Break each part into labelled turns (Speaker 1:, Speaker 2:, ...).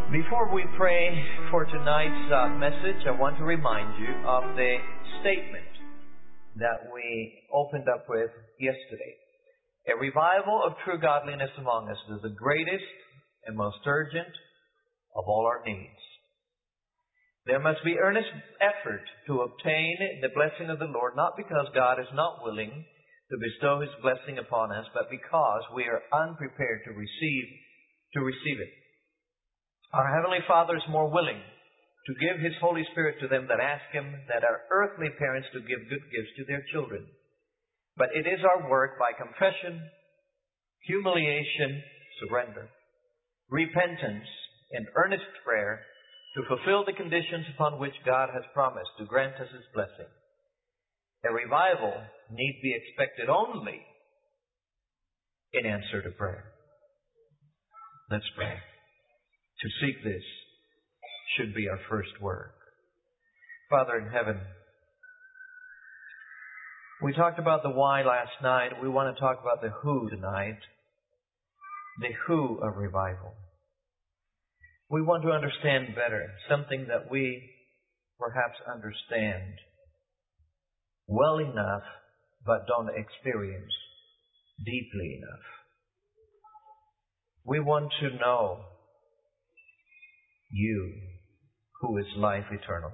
Speaker 1: Before we pray for tonight's message, I want to remind you of the statement that we opened up with yesterday. A revival of true godliness among us is the greatest and most urgent of all our needs. There must be earnest effort to obtain the blessing of the Lord, not because God is not willing to bestow His blessing upon us, but because we are unprepared to receive it. Our Heavenly Father is more willing to give His Holy Spirit to them that ask Him than our earthly parents to give good gifts to their children. But it is our work by confession, humiliation, surrender, repentance, and earnest prayer to fulfill the conditions upon which God has promised to grant us His blessing. A revival need be expected only in answer to prayer. Let's pray. To seek this should be our first work. Father in heaven, we talked about the why last night. We want to talk about the who tonight. The who of revival. We want to understand better something that we perhaps understand well enough but don't experience deeply enough. We want to know You, who is life eternal.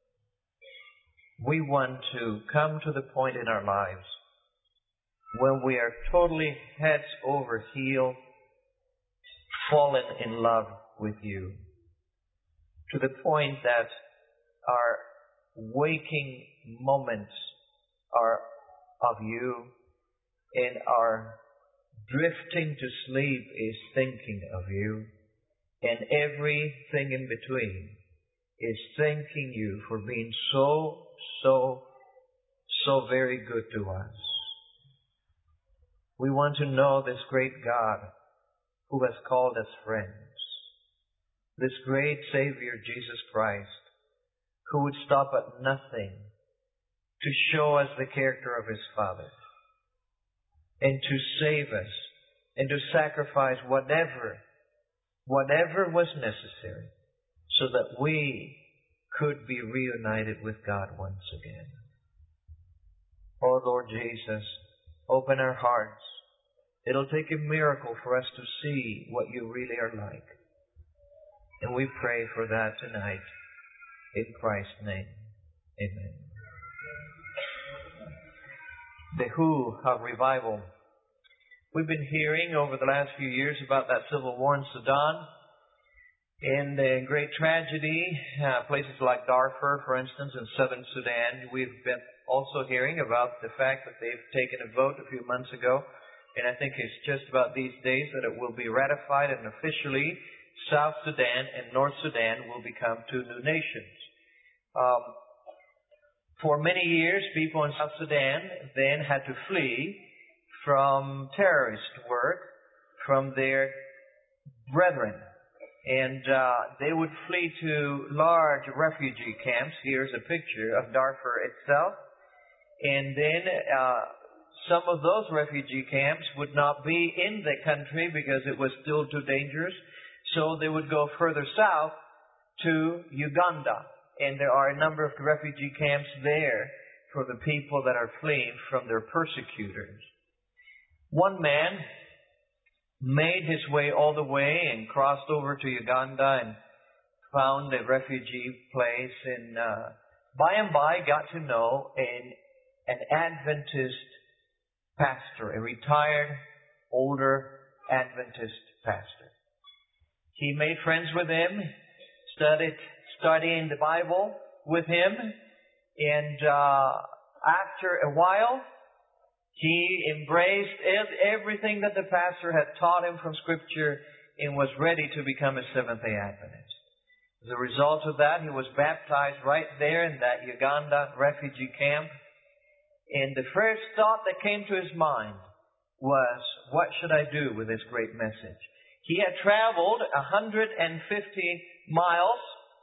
Speaker 1: We want to come to the point in our lives when we are totally heads over heels, fallen in love with You, to the point that our waking moments are of You, and our drifting to sleep is thinking of You, and everything in between is thanking You for being so very good to us. We want to know this great God who has called us friends. This great Savior, Jesus Christ, who would stop at nothing to show us the character of His Father and to save us and to sacrifice whatever was necessary so that we could be reunited with God once again. Oh Lord Jesus, open our hearts. It'll take a miracle for us to see what You really are like. And we pray for that tonight. In Christ's name, amen. The who of revival. We've been hearing over the last few years about that civil war in Sudan and the great tragedy, places like Darfur, for instance, in southern Sudan. We've been also hearing about the fact that they've taken a vote a few months ago, and I think it's just about these days that it will be ratified, and officially South Sudan and North Sudan will become two new nations. For many years, people in South Sudan then had to flee from terrorist work from their brethren. And they would flee to large refugee camps. Here's a picture of Darfur itself. And then some of those refugee camps would not be in the country because it was still too dangerous. So they would go further south to Uganda. And there are a number of refugee camps there for the people that are fleeing from their persecutors. One man made his way all the way and crossed over to Uganda and found a refugee place, and by and by got to know an Adventist pastor, a retired, older Adventist pastor. He made friends with him, studying the Bible with him, and after a while, he embraced everything that the pastor had taught him from Scripture and was ready to become a Seventh-day Adventist. As a result of that, he was baptized right there in that Uganda refugee camp. And the first thought that came to his mind was, what should I do with this great message? He had traveled 150 miles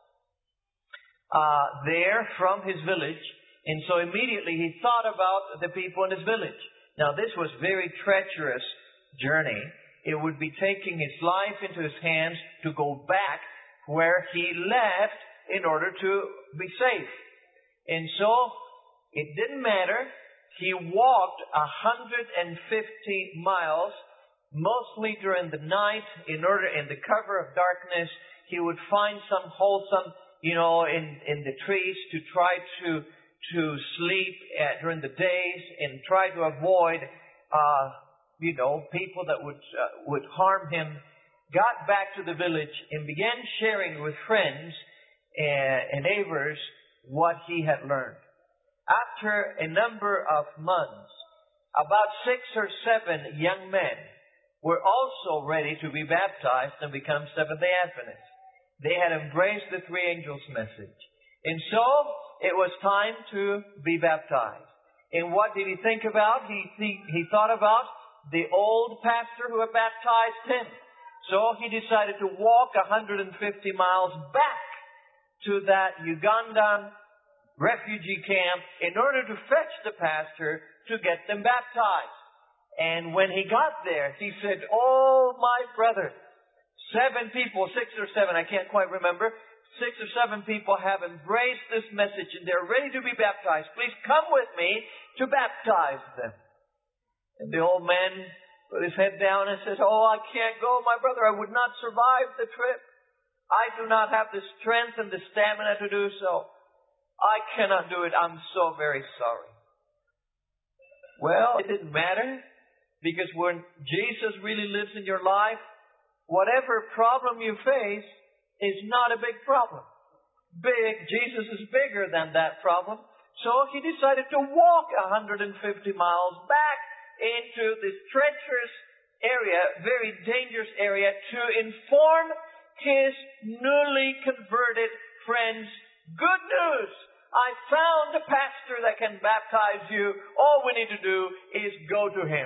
Speaker 1: there from his village. And so immediately he thought about the people in his village. Now this was a very treacherous journey. It would be taking his life into his hands to go back where he left in order to be safe. And so, it didn't matter. He walked 150 miles, mostly during the night, in the cover of darkness. He would find some wholesome, in the trees to try to sleep during the days and try to avoid, people that would harm him. Got back to the village and began sharing with friends and neighbors what he had learned. After a number of months, about 6 or 7 young men were also ready to be baptized and become Seventh-day Adventists. They had embraced the three angels' message. And so, it was time to be baptized. And what did he think about? He thought about the old pastor who had baptized him. So he decided to walk 150 miles back to that Ugandan refugee camp in order to fetch the pastor to get them baptized. And when he got there, he said, "Oh, my brother, 7 people, 6 or 7, I can't quite remember, 6 or 7 people have embraced this message and they're ready to be baptized. Please come with me to baptize them." And the old man put his head down and says, "Oh, I can't go, my brother. I would not survive the trip. I do not have the strength and the stamina to do so. I cannot do it. I'm so very sorry." Well, it didn't matter, because when Jesus really lives in your life, whatever problem you face is not a big problem. Jesus is bigger than that problem. So he decided to walk 150 miles back into this treacherous area, very dangerous area, to inform his newly converted friends, "Good news! I found a pastor that can baptize you. All we need to do is go to him."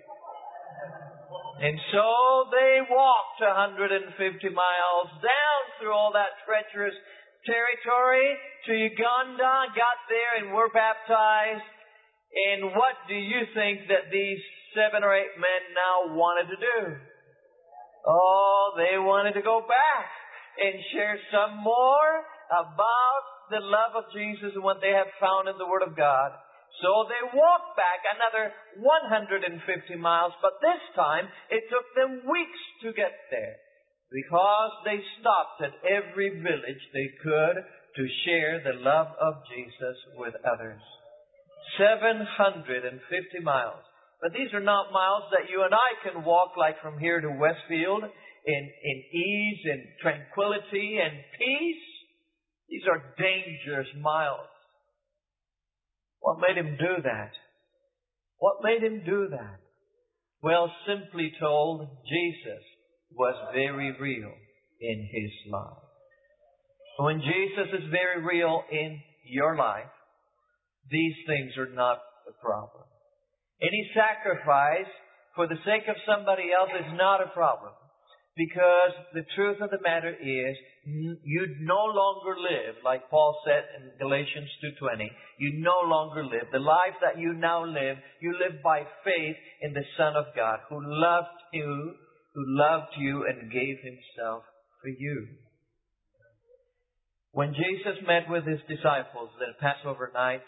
Speaker 1: And so they walked 150 miles down through all that treacherous territory to Uganda, got there and were baptized. And what do you think that these 7 or 8 men now wanted to do? Oh, they wanted to go back and share some more about the love of Jesus and what they have found in the Word of God. So they walked back another 150 miles, but this time it took them weeks to get there, because they stopped at every village they could to share the love of Jesus with others. 750 miles. But these are not miles that you and I can walk like from here to Westfield in ease and tranquility and peace. These are dangerous miles. What made him do that? What made him do that? Well, simply told, Jesus was very real in his life. When Jesus is very real in your life, these things are not the problem. Any sacrifice for the sake of somebody else is not a problem. Because the truth of the matter is, you no longer live, like Paul said in Galatians 2:20, you no longer live. The life that you now live, you live by faith in the Son of God, who loved you and gave himself for you. When Jesus met with his disciples that Passover night,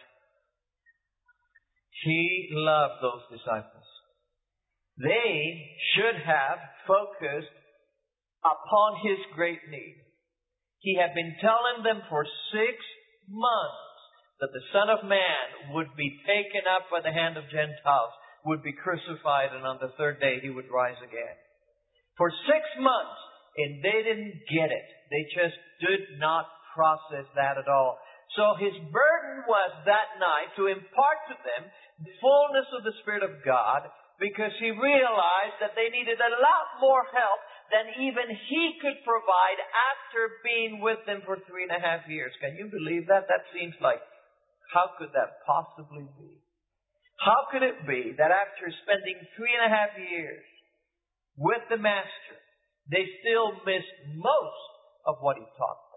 Speaker 1: he loved those disciples. They should have focused upon his great need. He had been telling them for 6 months that the Son of Man would be taken up by the hand of Gentiles, would be crucified, and on the 3rd day he would rise again. For 6 months, and they didn't get it. They just did not process that at all. So his burden was that night to impart to them the fullness of the Spirit of God, because he realized that they needed a lot more help than even he could provide after being with them for 3.5 years. Can you believe that? That seems like, how could that possibly be? How could it be that after spending 3.5 years with the Master, they still missed most of what he taught them?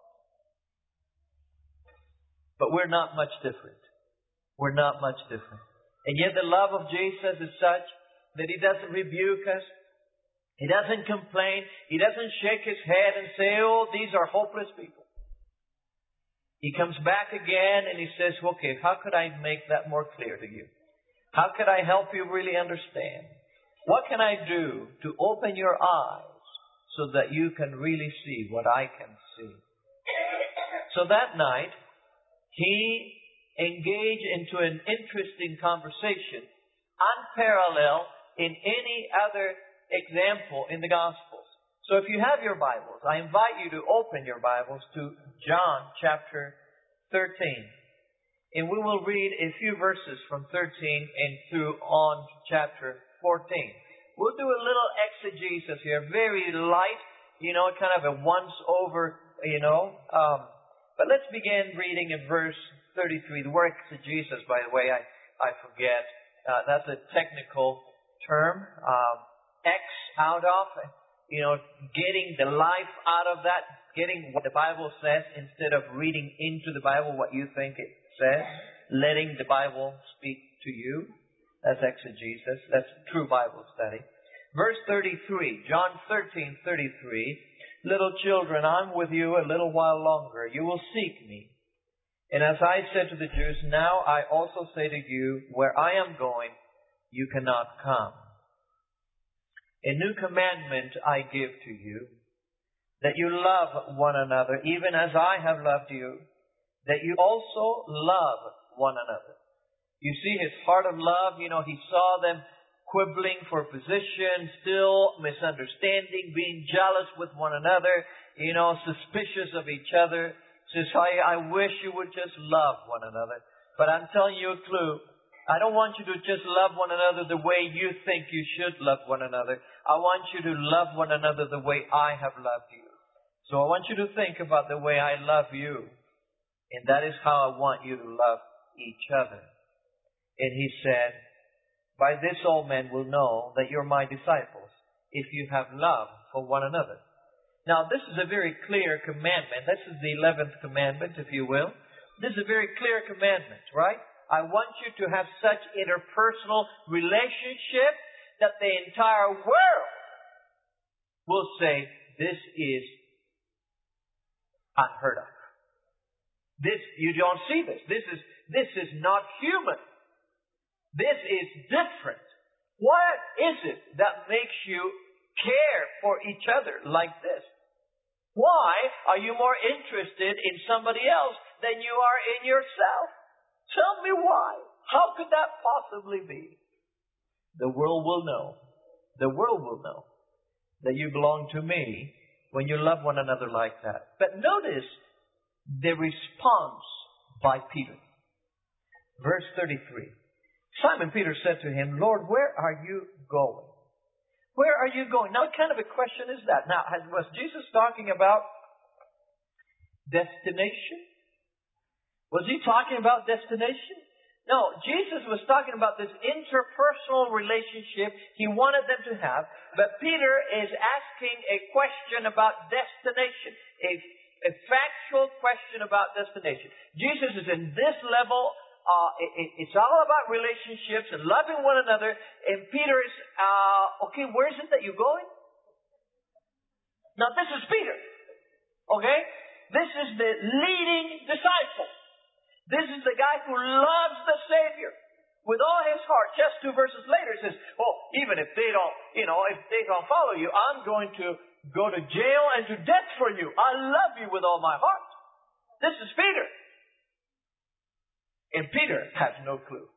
Speaker 1: But we're not much different. We're not much different. And yet the love of Jesus is such that he doesn't rebuke us. He doesn't complain. He doesn't shake his head and say, oh, these are hopeless people. He comes back again and he says, okay, how could I make that more clear to you? How could I help you really understand? What can I do to open your eyes so that you can really see what I can see? So that night, he engaged into an interesting conversation, unparalleled in any other example in the Gospels. So if you have your Bibles, I invite you to open your Bibles to John chapter 13. And we will read a few verses from 13 and through on chapter 14. We'll do a little exegesis here, very light, kind of a once-over, But let's begin reading in verse 33. The word exegesis, by the way, I forget. That's a technical term. Out of, getting the life out of that, getting what the Bible says instead of reading into the Bible what you think it says, letting the Bible speak to you. That's exegesis. That's true Bible study. Verse 33, John 13:33. Little children, I'm with you a little while longer. You will seek me. And as I said to the Jews, now I also say to you, where I am going, you cannot come. A new commandment I give to you, that you love one another, even as I have loved you, that you also love one another. You see his heart of love, he saw them quibbling for position, still misunderstanding, being jealous with one another, suspicious of each other. Says, I wish you would just love one another. But I'm telling you a clue. I don't want you to just love one another the way you think you should love one another. I want you to love one another the way I have loved you. So I want you to think about the way I love you. And that is how I want you to love each other. And he said, by this all men will know that you're my disciples, if you have love for one another. Now this is a very clear commandment. This is the 11th commandment, if you will. This is a very clear commandment, right? I want you to have such interpersonal relationship that the entire world will say, this is unheard of. You don't see this. This is not human. This is different. What is it that makes you care for each other like this? Why are you more interested in somebody else than you are in yourself? Tell me why. How could that possibly be? The world will know. The world will know that you belong to me when you love one another like that. But notice the response by Peter. Verse 33. Simon Peter said to him, Lord, where are you going? Where are you going? Now, what kind of a question is that? Now, was Jesus talking about destination? Was he talking about destination? No, Jesus was talking about this interpersonal relationship he wanted them to have. But Peter is asking a question about destination, a factual question about destination. Jesus is in this level. It's all about relationships and loving one another. And Peter is, okay, where is it that you're going? Now, this is Peter. Okay? This is the leading disciple. This is the guy who loves the Savior with all his heart. Just 2 verses later, he says, oh, even if they don't, if they don't follow you, I'm going to go to jail and to death for you. I love you with all my heart. This is Peter. And Peter has no clue.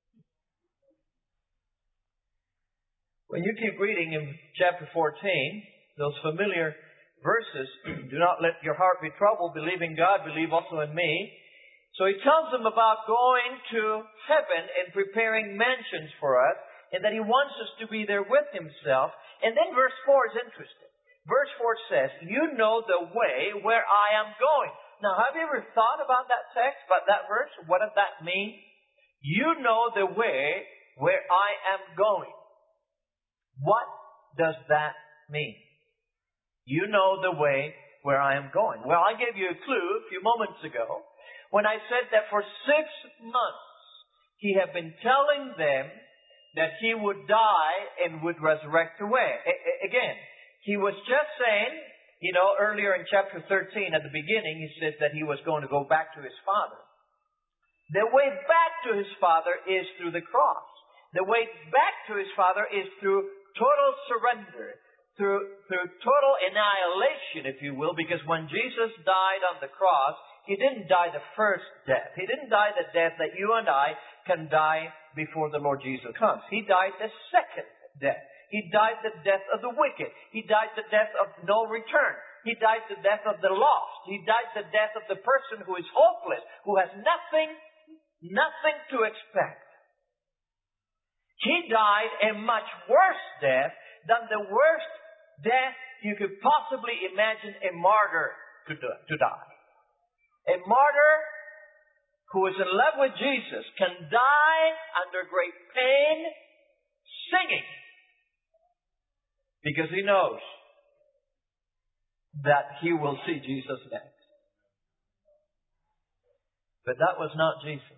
Speaker 1: When you keep reading in chapter 14, those familiar verses, do not let your heart be troubled, believe in God, believe also in me. So he tells them about going to heaven and preparing mansions for us, and that he wants us to be there with himself. And then verse 4 is interesting. Verse 4 says, you know the way where I am going. Now, have you ever thought about that text, about that verse? What does that mean? You know the way where I am going. What does that mean? You know the way where I am going. Well, I gave you a clue a few moments ago when I said that for 6 months he had been telling them that He would die and would resurrect away. Again, He was just saying, earlier in chapter 13 at the beginning, He says that He was going to go back to His Father. The way back to His Father is through the cross. The way back to His Father is through total surrender, through total annihilation, if you will, because when Jesus died on the cross, He didn't die the first death. He didn't die the death that you and I can die before the Lord Jesus comes. He died the second death. He died the death of the wicked. He died the death of no return. He died the death of the lost. He died the death of the person who is hopeless, who has nothing to expect. He died a much worse death than the worst death you could possibly imagine a martyr to die. A martyr who is in love with Jesus can die under great pain singing because he knows that he will see Jesus next. But that was not Jesus.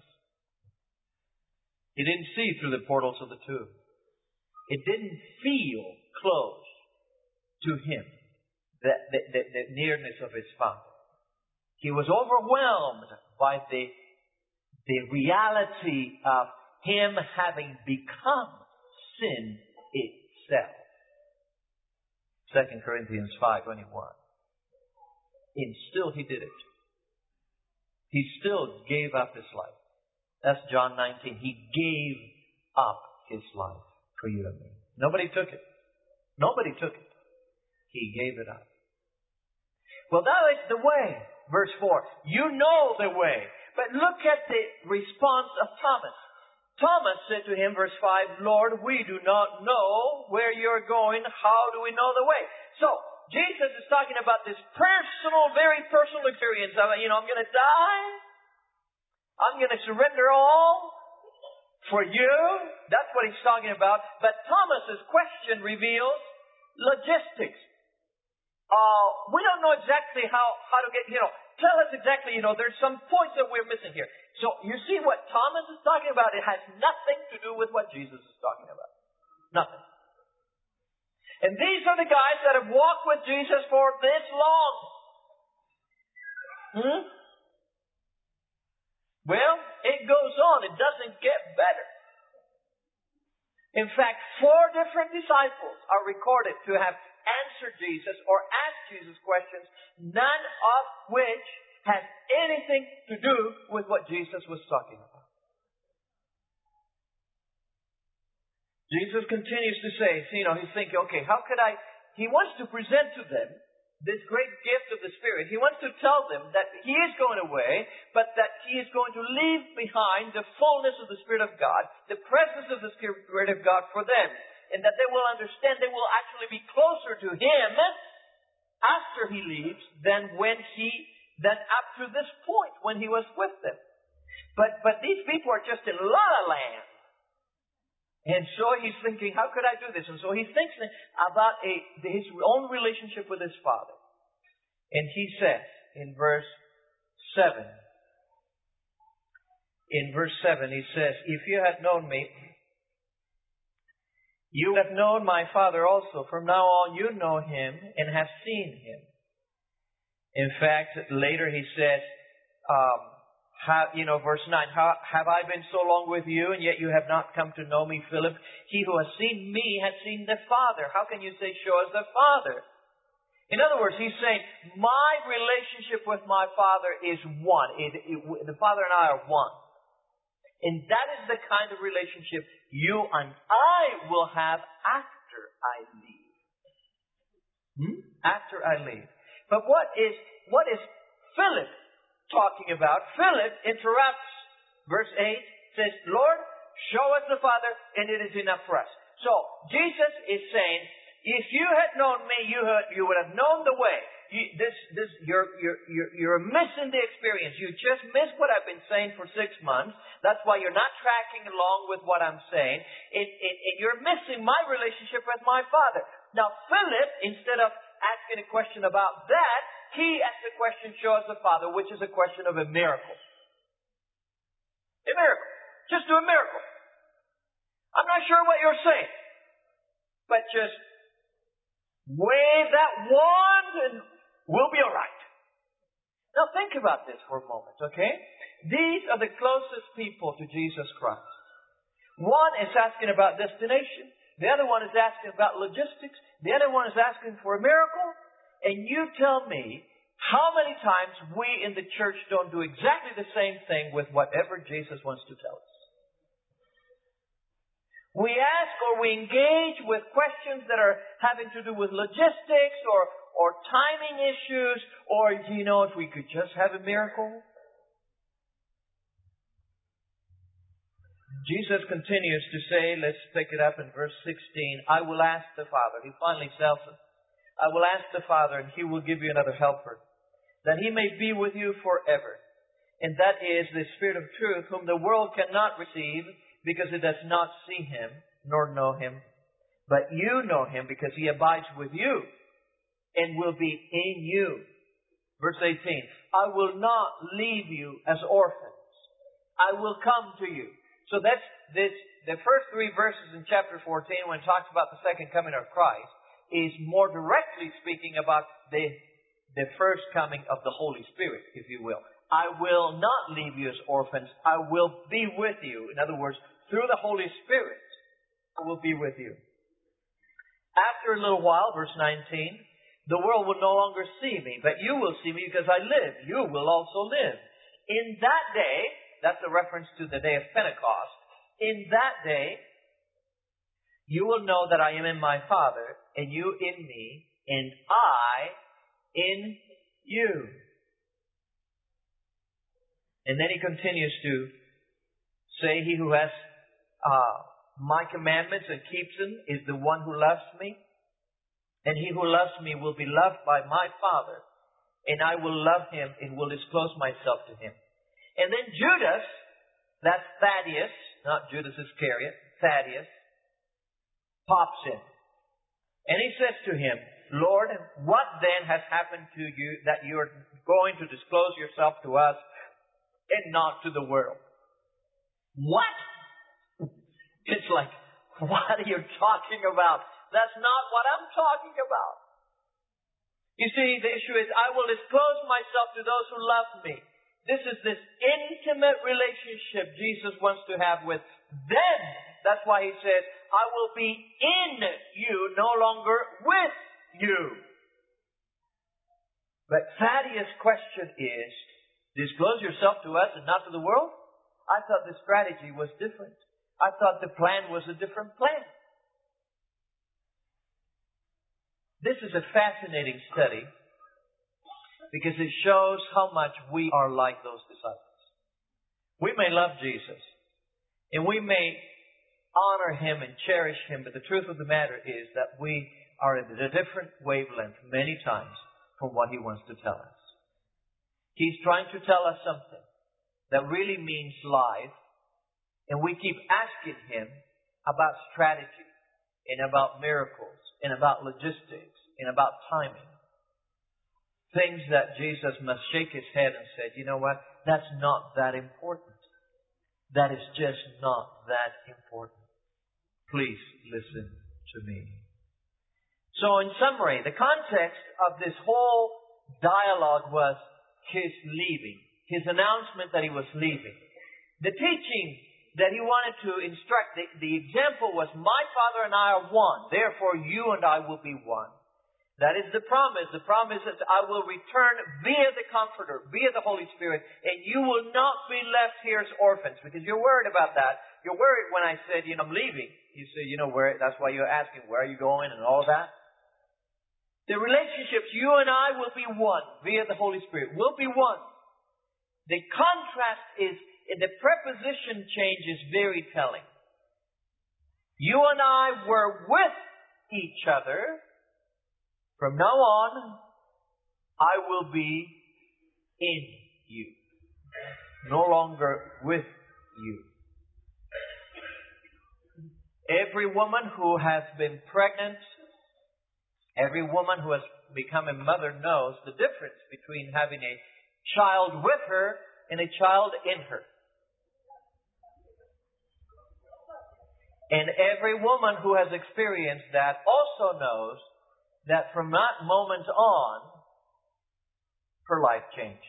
Speaker 1: He didn't see through the portals of the tomb. It didn't feel close to him, the nearness of his Father. He was overwhelmed by the reality of him having become sin itself. 2 Corinthians 5:21. And still he did it. He still gave up his life. That's John 19. He gave up his life for you and me. Nobody took it. Nobody took it. He gave it up. Well, that is the way. Verse 4. You know the way. But look at the response of Thomas. Thomas said to him, verse 5, Lord, we do not know where you're going. How do we know the way? So, Jesus is talking about this personal, very personal experience of, I'm going to die. I'm going to surrender all for you. That's what he's talking about. But Thomas's question reveals logistics. We don't know exactly how to get, tell us exactly, there's some points that we're missing here. So you see what Thomas is talking about? It has nothing to do with what Jesus is talking about. Nothing. And these are the guys that have walked with Jesus for this long. Well, it goes on. It doesn't get better. In fact, 4 different disciples are recorded to have answered Jesus or asked Jesus questions, none of which has anything to do with what Jesus was talking about. Jesus continues to say, he's thinking, okay, how could he wants to present to them this great gift of the Spirit. He wants to tell them that He is going away, but that He is going to leave behind the fullness of the Spirit of God, the presence of the Spirit of God for them, and that they will understand they will actually be closer to Him after He leaves than up to this point when He was with them. But these people are just in La La Land. And so he's thinking, how could I do this? And so he thinks about his own relationship with his Father. And he says in verse 7, he says, if you had known me, you would have known my Father also. From now on you know Him and have seen Him. In fact, later he says, verse 9, have I been so long with you, and yet you have not come to know me, Philip? He who has seen me has seen the Father. How can you say, show us the Father? In other words, he's saying, my relationship with my Father is one. The Father and I are one. And that is the kind of relationship you and I will have after I leave. After I leave. But what is Philip talking about? Philip interrupts. Verse 8 says, Lord, show us the Father, and it is enough for us. So, Jesus is saying, if you had known me, you would have known the way. You're missing the experience. You just missed what I've been saying for 6 months. That's why you're not tracking along with what I'm saying. You're missing my relationship with my Father. Now, Philip, instead of asking a question about that, he asked the question, show us the Father, which is a question of a miracle. A miracle. Just do a miracle. I'm not sure what you're saying. But just wave that wand and we'll be all right. Now think about this for a moment, okay? These are the closest people to Jesus Christ. One is asking about destination. The other one is asking about logistics. The other one is asking for a miracle. And you tell me how many times we in the church don't do exactly the same thing with whatever Jesus wants to tell us. We ask or we engage with questions that are having to do with logistics or timing issues, or, if we could just have a miracle. Jesus continues to say, let's pick it up in verse 16, I will ask the Father. He finally tells us, I will ask the Father and He will give you another helper, that He may be with you forever. And that is the Spirit of truth, whom the world cannot receive, because it does not see Him, nor know Him. But you know Him, because He abides with you, and will be in you. Verse 18, I will not leave you as orphans. I will come to you. So that's the first 3 verses in chapter 14, when it talks about the second coming of Christ, is more directly speaking about the first coming of the Holy Spirit, if you will. I will not leave you as orphans. I will be with you. In other words, through the Holy Spirit, I will be with you. After a little while, verse 19, the world will no longer see me, but you will see me because I live. You will also live. In that day, that's a reference to the day of Pentecost. In that day, you will know that I am in my Father, and you in me, and I in you. And then he continues to say, he who has my commandments and keeps them is the one who loves me. And he who loves me will be loved by my Father. And I will love him and will disclose myself to him. And then Judas, that's Thaddeus, not Judas Iscariot, Thaddeus, pops in. And he says to him, Lord, what then has happened to you that you're going to disclose yourself to us and not to the world? What? It's like, what are you talking about? That's not what I'm talking about. You see, the issue is, I will disclose myself to those who love me. This is this intimate relationship Jesus wants to have with them. That's why he says, I will be in you, no longer with you. But Thaddeus' question is, disclose yourself to us and not to the world? I thought the strategy was different. I thought the plan was a different plan. This is a fascinating study because it shows how much we are like those disciples. We may love Jesus and we may honor Him and cherish Him, but the truth of the matter is that we are at a different wavelength many times from what He wants to tell us. He's trying to tell us something that really means life, and we keep asking Him about strategy and about miracles and about logistics and about timing. Things that Jesus must shake His head and say, you know what? That's not that important. That is just not that important. Please listen to me. So in summary, the context of this whole dialogue was His leaving. His announcement that He was leaving. The teaching that He wanted to instruct, the example was, my Father and I are one. Therefore you and I will be one. That is the promise. The promise is, I will return via the Comforter, via the Holy Spirit, and you will not be left here as orphans. Because you're worried about that. You're worried when I said, I'm leaving. You say, where? That's why you're asking, where are you going and all that. The relationships, you and I will be one via the Holy Spirit. We'll be one. The contrast is, the preposition change is very telling. You and I were with each other. From now on, I will be in you. No longer with you. Every woman who has been pregnant, every woman who has become a mother knows the difference between having a child with her and a child in her. And every woman who has experienced that also knows that from that moment on, her life changed.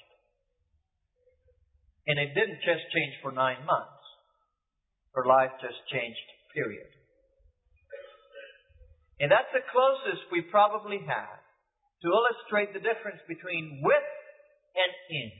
Speaker 1: And it didn't just change for 9 months. Her life just changed, period. And that's the closest we probably have to illustrate the difference between with and in.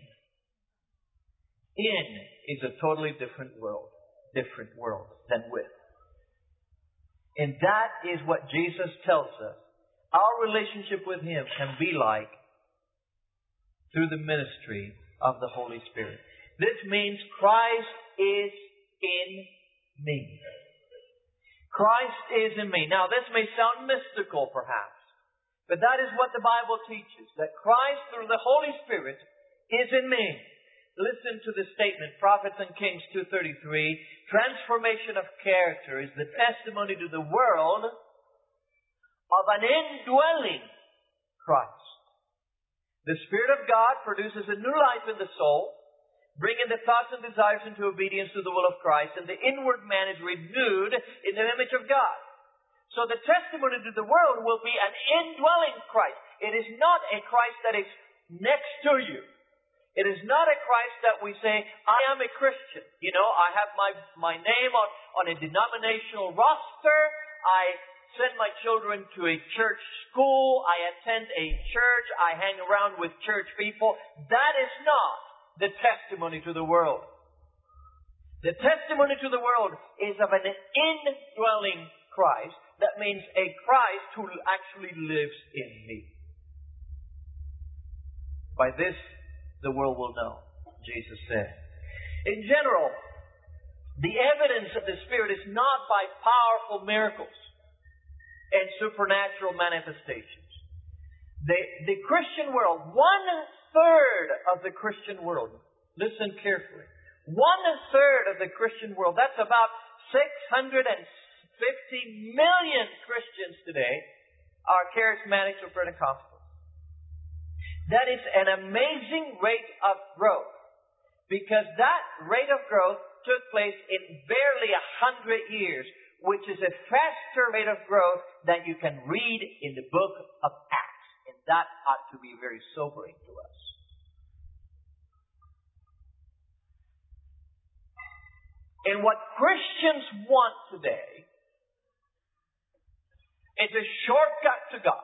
Speaker 1: In is a totally different world than with. And that is what Jesus tells us. Our relationship with Him can be like through the ministry of the Holy Spirit. This means Christ is in me. Christ is in me. Now, this may sound mystical, perhaps, but that is what the Bible teaches, that Christ, through the Holy Spirit, is in me. Listen to the statement, Prophets and Kings 2:33, transformation of character is the testimony to the world of an indwelling Christ. The Spirit of God produces a new life in the soul, bringing the thoughts and desires into obedience to the will of Christ, and the inward man is renewed in the image of God. So the testimony to the world will be an indwelling Christ. It is not a Christ that is next to you. It is not a Christ that we say, I am a Christian. You know, I have my name on a denominational roster. I send my children to a church school. I attend a church. I hang around with church people. That is not the testimony to the world. The testimony to the world is of an indwelling Christ. That means a Christ who actually lives in me. By this, the world will know, Jesus said. In general, the evidence of the Spirit is not by powerful miracles and supernatural manifestations. The Christian world, 1/3 of the Christian world, listen carefully, 1/3 of the Christian world, that's about 650 million Christians today, are charismatics or Pentecostals. That is an amazing rate of growth, because that rate of growth took place in barely 100 years, which is a faster rate of growth than you can read in the book of Acts. And that ought to be very sobering to us. And what Christians want today is a shortcut to God.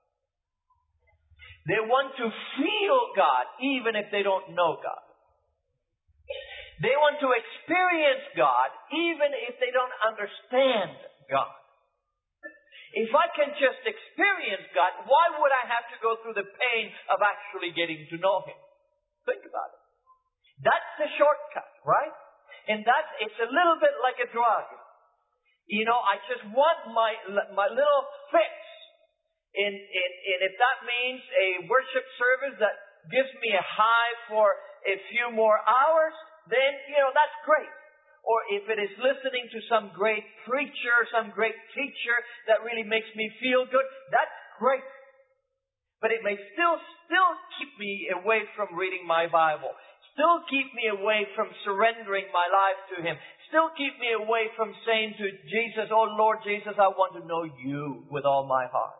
Speaker 1: They want to feel God even if they don't know God. They want to experience God even if they don't understand God. If I can just experience God, why would I have to go through the pain of actually getting to know Him? Think about it. That's the shortcut, right? And it's a little bit like a drug. You know, I just want my little fix. And if that means a worship service that gives me a high for a few more hours, then, that's great. Or if it is listening to some great preacher, some great teacher that really makes me feel good, that's great. But it may still keep me away from reading my Bible. Still keep me away from surrendering my life to Him. Still keep me away from saying to Jesus, oh Lord Jesus, I want to know You with all my heart.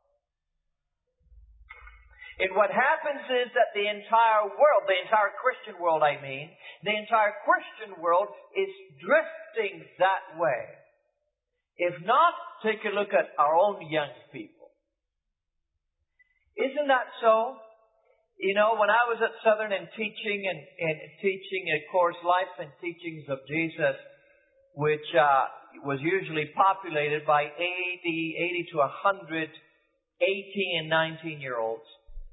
Speaker 1: And what happens is that the entire world, the entire Christian world the entire Christian world is drifting that way. If not, take a look at our own young people. Isn't that so? You know, when I was at Southern and teaching a course, Life and Teachings of Jesus, which was usually populated by 80 to 100 18 and 19-year-olds,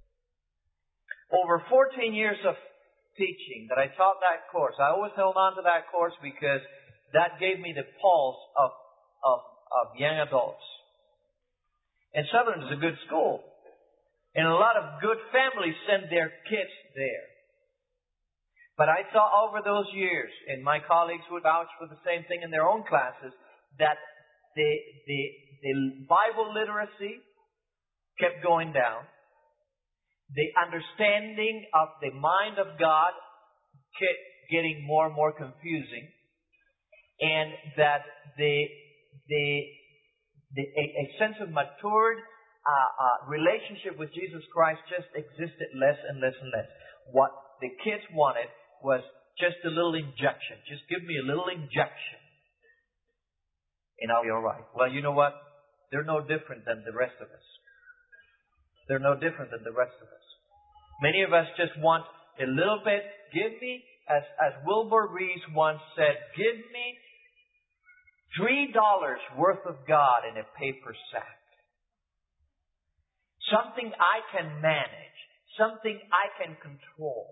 Speaker 1: over 14 years of teaching that I taught that course. I always held on to that course because that gave me the pulse of young adults. And Southern is a good school. And a lot of good families send their kids there. But I saw over those years, and my colleagues would vouch for the same thing in their own classes, that the Bible literacy kept going down. The understanding of the mind of God kept getting more and more confusing. And that the a sense of matured relationship with Jesus Christ just existed less and less and less. What the kids wanted was just a little injection. Just give me a little injection, and I'll be all right. Well, you know what? They're no different than the rest of us. They're no different than the rest of us. Many of us just want a little bit. Give me, as Wilbur Rees once said, give me $3 worth of God in a paper sack. Something I can manage. Something I can control.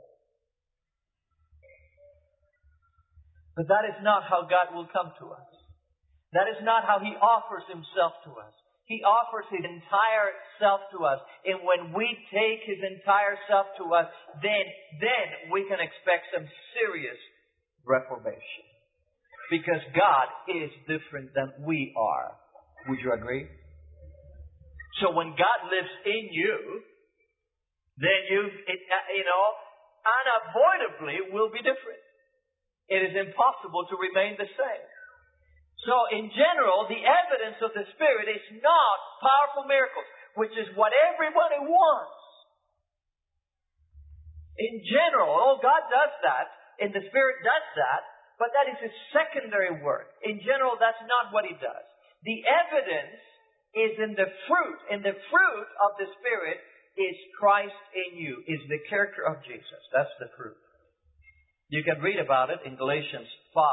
Speaker 1: But that is not how God will come to us. That is not how He offers Himself to us. He offers His entire self to us. And when we take His entire self to us, then we can expect some serious reformation. Because God is different than we are. Would you agree? So when God lives in you, then you unavoidably will be different. It is impossible to remain the same. So in general, the evidence of the Spirit is not powerful miracles, which is what everybody wants. In general, God does that, and the Spirit does that, but that is His secondary work. In general, that's not what He does. The evidence is in the fruit. And the fruit of the Spirit is Christ in you, is the character of Jesus. That's the fruit. You can read about it in Galatians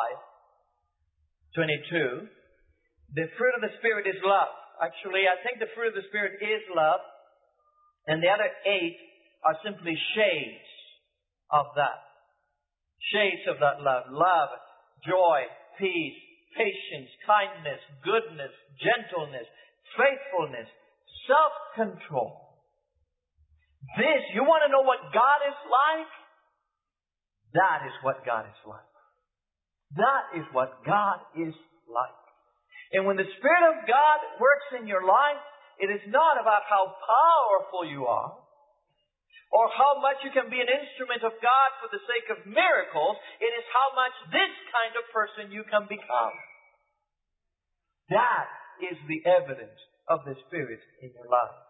Speaker 1: 5:22. The fruit of the Spirit is love. Actually, I think the fruit of the Spirit is love. And the other 8 are simply shades of that. Shades of that love. Love, joy, peace, patience, kindness, goodness, gentleness, faithfulness, self-control. This, you want to know what God is like? That is what God is like. That is what God is like. And when the Spirit of God works in your life, it is not about how powerful you are, or how much you can be an instrument of God for the sake of miracles. It is how much this kind of person you can become. That is the evidence of the Spirit in your life.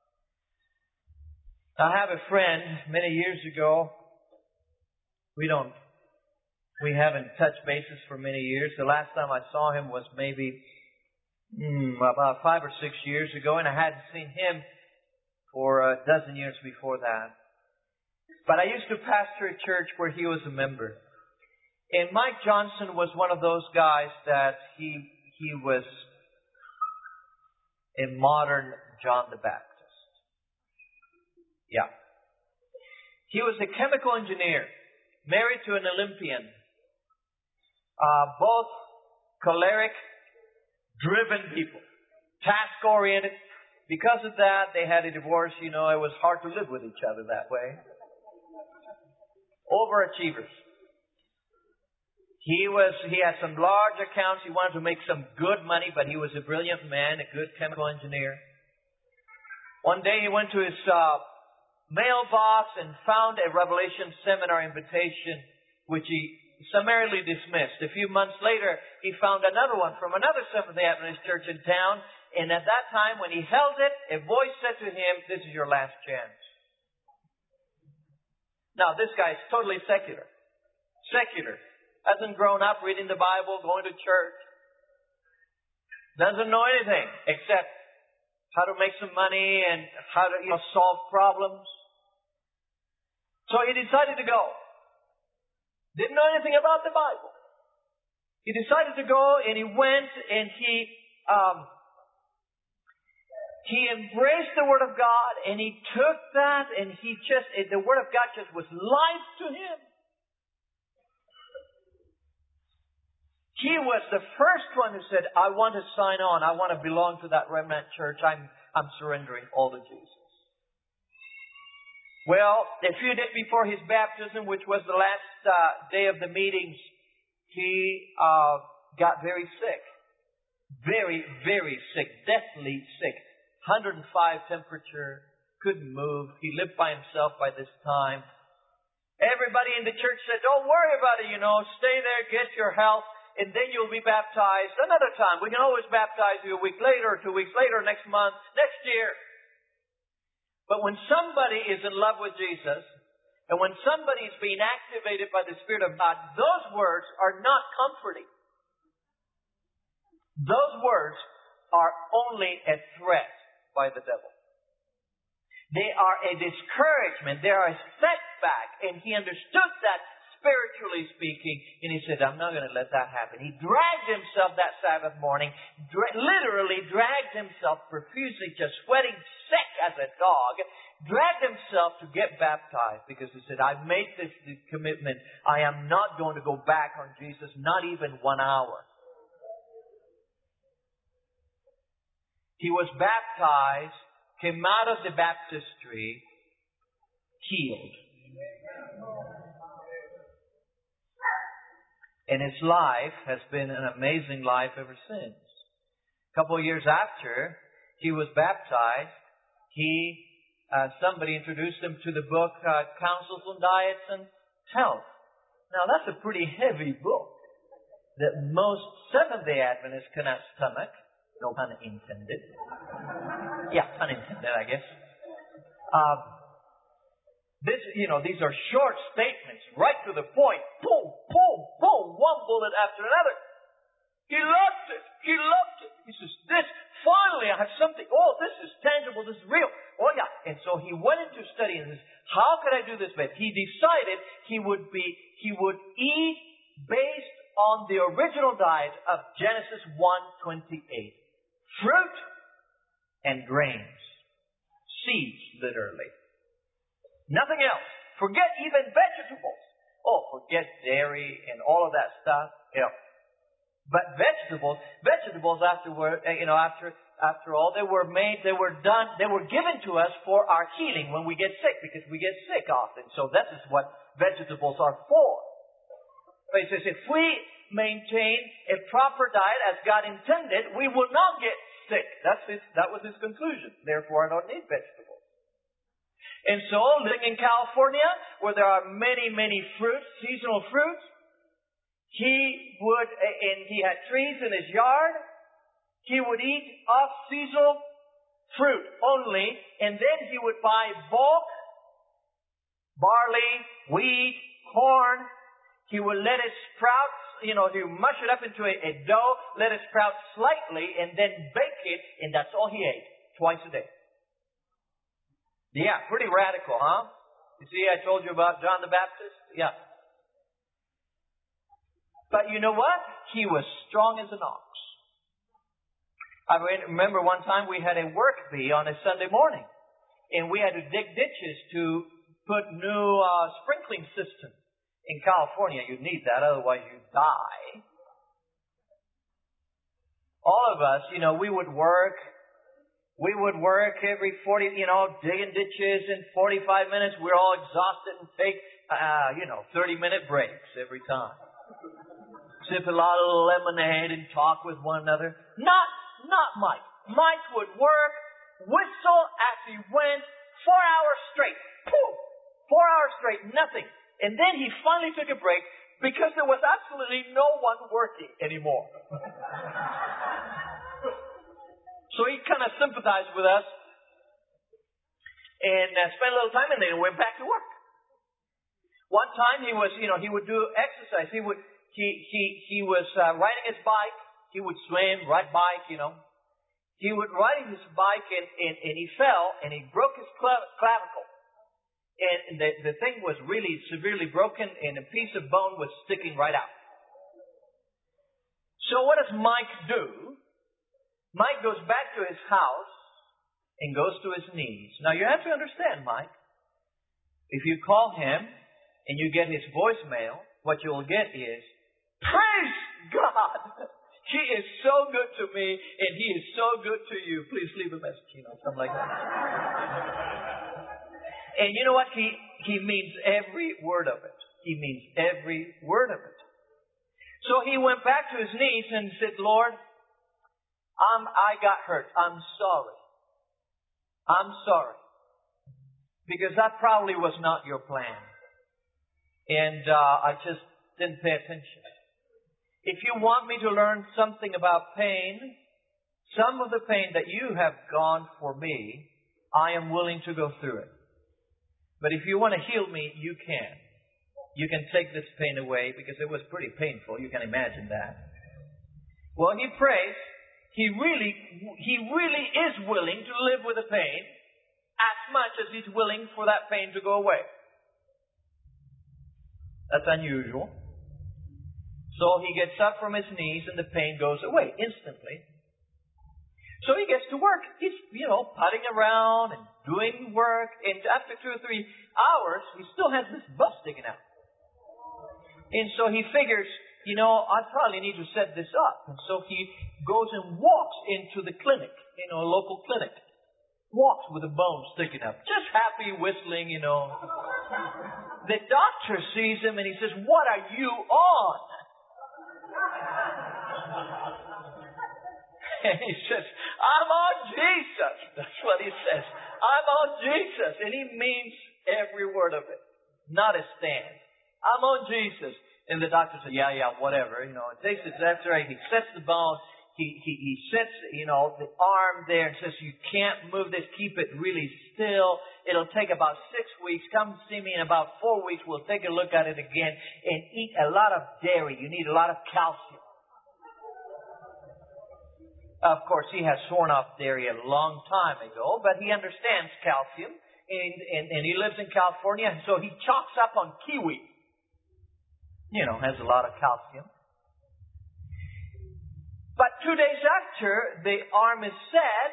Speaker 1: I have a friend many years ago. We haven't touched bases for many years. The last time I saw him was maybe about 5 or 6 years ago, and I hadn't seen him for a dozen years before that. But I used to pastor a church where he was a member. And Mike Johnson was one of those guys that he was a modern John the Baptist. Yeah. He was a chemical engineer, married to an Olympian. Both choleric, driven people, task-oriented. Because of that, they had a divorce. It was hard to live with each other that way. Overachievers. He had some large accounts. He wanted to make some good money, but he was a brilliant man, a good chemical engineer. One day he went to his mailbox and found a Revelation seminar invitation, which he summarily dismissed. A few months later, he found another one from another Seventh-day Adventist church in town. And at that time, when he held it, a voice said to him, "This is your last chance." Now, this guy is totally secular. Secular. Hasn't grown up reading the Bible, going to church. Doesn't know anything except how to make some money and how to solve problems. So he decided to go. Didn't know anything about the Bible. He decided to go, and he went, and he embraced the Word of God, and he took that, and the Word of God just was life to him. He was the first one who said, "I want to sign on. I want to belong to that remnant church. I'm surrendering all to Jesus." Well, a few days before his baptism, which was the last day of the meetings, he got very sick. Very, very sick. Deathly sick. 105 temperature. Couldn't move. He lived by himself by this time. Everybody in the church said, "Don't worry about it, stay there, get your health." and then you'll be baptized another time. We can always baptize you a week later, 2 weeks later, next month, next year. But when somebody is in love with Jesus, and when somebody is being activated by the Spirit of God, those words are not comforting. Those words are only a threat by the devil. They are a discouragement. They are a setback. And he understood that spiritually speaking. And he said, I'm not going to let that happen. He dragged himself that Sabbath morning, literally dragged himself profusely, just sweating sick as a dog, dragged himself to get baptized because he said, I've made this commitment. I am not going to go back on Jesus, not even 1 hour. He was baptized, came out of the baptistry, healed. And his life has been an amazing life ever since. A couple of years after he was baptized, somebody introduced him to the book Counsels on Diets and Health. Now that's a pretty heavy book that most Seventh-day Adventists cannot stomach. No pun intended. Yeah, pun intended, I guess. These are short statements, right to the point. Boom, boom, boom, one bullet after another. He loved it. He loved it. He says, finally I have something. Oh, this is tangible. This is real. Oh, yeah. And so he went into study and says, how could I do this better? He decided he would eat based on the original diet of Genesis 1:28. Fruit and grains. Seeds, literally. Nothing else. Forget even vegetables. Oh, forget dairy and all of that stuff. But vegetables afterward, after all, they were given to us for our healing when we get sick, because we get sick often. So that is what vegetables are for. But he says, if we maintain a proper diet as God intended, we will not get sick. That was his conclusion. Therefore, I don't need vegetables. And so, living in California, where there are many, many fruits, seasonal fruits, he had trees in his yard. He would eat off-seasonal fruit only, and then he would buy bulk, barley, wheat, corn. He would let it sprout, he would mush it up into a dough, let it sprout slightly, and then bake it, and that's all he ate, twice a day. Yeah, pretty radical, huh? You see, I told you about John the Baptist? Yeah. But you know what? He was strong as an ox. I remember one time we had a work bee on a Sunday morning, and we had to dig ditches to put new sprinkling systems. In California, you need that, otherwise you die. All of us, we would work every 40, digging ditches in 45 minutes. We're all exhausted and take, 30-minute breaks every time. Sip a lot of lemonade and talk with one another. Not Mike. Mike would work, whistle as he went, 4 hours straight. Boom! 4 hours straight, nothing. And then he finally took a break because there was absolutely no one working anymore. So he kind of sympathized with us and spent a little time, and then went back to work. One time he would do exercise. He was riding his bike. He would swim, ride bike, He would riding his bike and he fell and he broke his clavicle. And the thing was really severely broken, and a piece of bone was sticking right out. So what does Mike do? Mike goes back to his house and goes to his knees. Now you have to understand, Mike, if you call him and you get his voicemail, what you will get is, praise God! He is so good to me, and he is so good to you. Please leave a message, something like that. And you know what? He means every word of it. He means every word of it. So he went back to his knees and said, Lord, I got hurt. I'm sorry. I'm sorry. Because that probably was not your plan. And I just didn't pay attention. If you want me to learn something about pain, some of the pain that you have gone for me, I am willing to go through it. But if you want to heal me, you can. You can take this pain away because it was pretty painful. You can imagine that. Well, he prays. He really is willing to live with the pain as much as he's willing for that pain to go away. That's unusual. So he gets up from his knees and the pain goes away instantly. So he gets to work. He's, putting around and doing work. And after 2 or 3 hours, he still has this bus sticking out. And so he figures, I probably need to set this up. And so he goes and walks into the clinic, a local clinic. Walks with a bone sticking up. Just happy, whistling, The doctor sees him and he says, "What are you on?" And he says, "I'm on Jesus." That's what he says. "I'm on Jesus." And he means every word of it. Not a stand. "I'm on Jesus." And the doctor said, yeah, whatever. It takes his X-ray. He sets the bone. He sets, the arm there and says, "You can't move this. Keep it really still. It'll take about 6 weeks. Come see me in about 4 weeks. We'll take a look at it again. And eat a lot of dairy. You need a lot of calcium." Of course, he has sworn off dairy a long time ago, but he understands calcium. And he lives in California, so he chalks up on kiwi. Has a lot of calcium. But 2 days after the arm is set,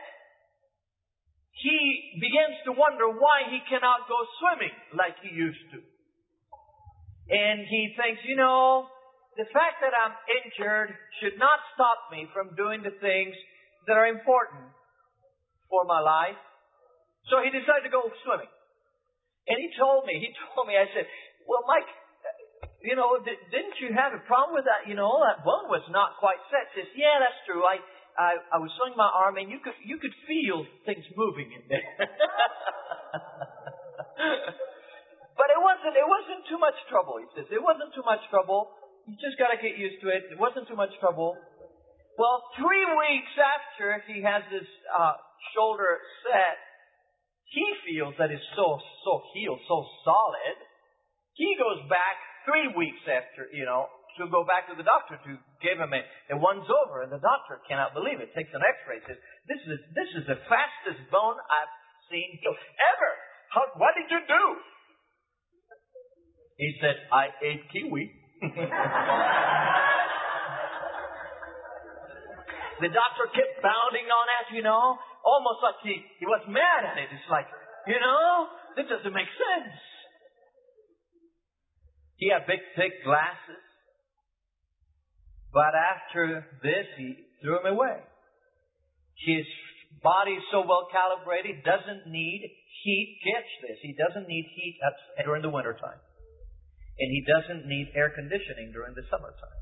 Speaker 1: he begins to wonder why he cannot go swimming like he used to. And he thinks, the fact that I'm injured should not stop me from doing the things that are important for my life. So he decided to go swimming. And he told me, I said, "Well, Mike, didn't you have a problem with that? That bone was not quite set." He says, "Yeah, that's true. I was swinging my arm and you could feel things moving in there." But it wasn't too much trouble, he says. It wasn't too much trouble. You just got to get used to it. It wasn't too much trouble. Well, 3 weeks after he has his shoulder set, he feels that it's so healed, so solid. He goes back 3 weeks after, to go back to the doctor to give him a once over, and the doctor cannot believe it. Takes an X-ray, says, "This is the fastest bone I've seen ever. What did you do?" He said, "I ate kiwi." The doctor kept pounding on it, almost like he was mad at it. It's like, this doesn't make sense. He had big, thick glasses. But after this, he threw them away. His body is so well calibrated, doesn't need heat. Catch this. He doesn't need heat during the wintertime. And he doesn't need air conditioning during the summertime.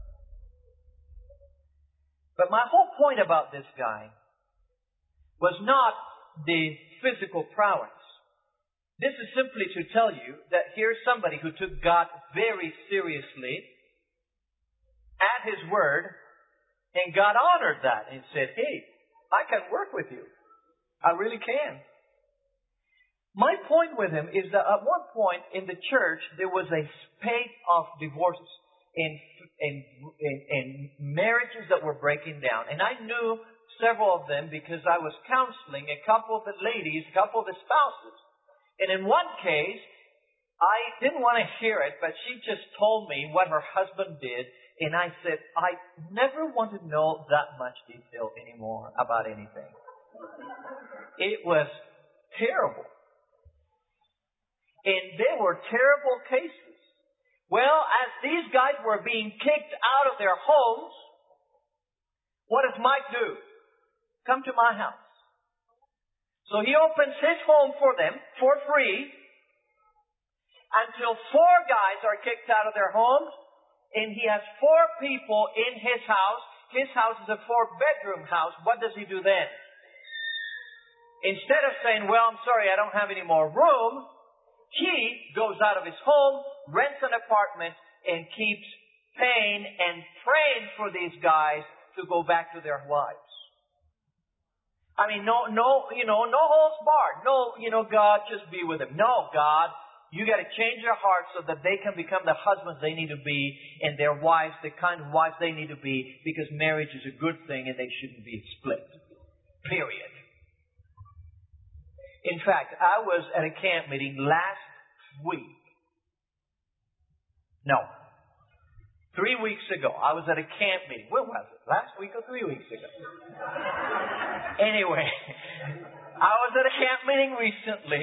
Speaker 1: But my whole point about this guy was not the physical prowess. This is simply to tell you that here's somebody who took God very seriously at His word, and God honored that and said, "Hey, I can work with you. I really can." My point with him is that at one point in the church, there was a spate of divorces and marriages that were breaking down. And I knew several of them because I was counseling a couple of the ladies, a couple of the spouses. And in one case, I didn't want to hear it, but she just told me what her husband did. And I said, I never want to know that much detail anymore about anything. It was terrible. And they were terrible cases. Well, as these guys were being kicked out of their homes, what does Mike do? Come to my house. So he opens his home for them for free until 4 guys are kicked out of their homes, and he has 4 people in his house. His house is a 4-bedroom house. What does he do then? Instead of saying, well, I'm sorry, I don't have any more room, he goes out of his home, rents an apartment, and keeps pain and praying for these guys to go back to their wives. I mean, no holds barred. No, God, just be with them. No, God, you got to change their hearts so that they can become the husbands they need to be and their wives, the kind of wives they need to be, because marriage is a good thing and they shouldn't be split. Period. In fact, I was at a camp meeting last week. No. 3 weeks ago, I was at a camp meeting. When was it? Last week or 3 weeks ago? Anyway, I was at a camp meeting recently.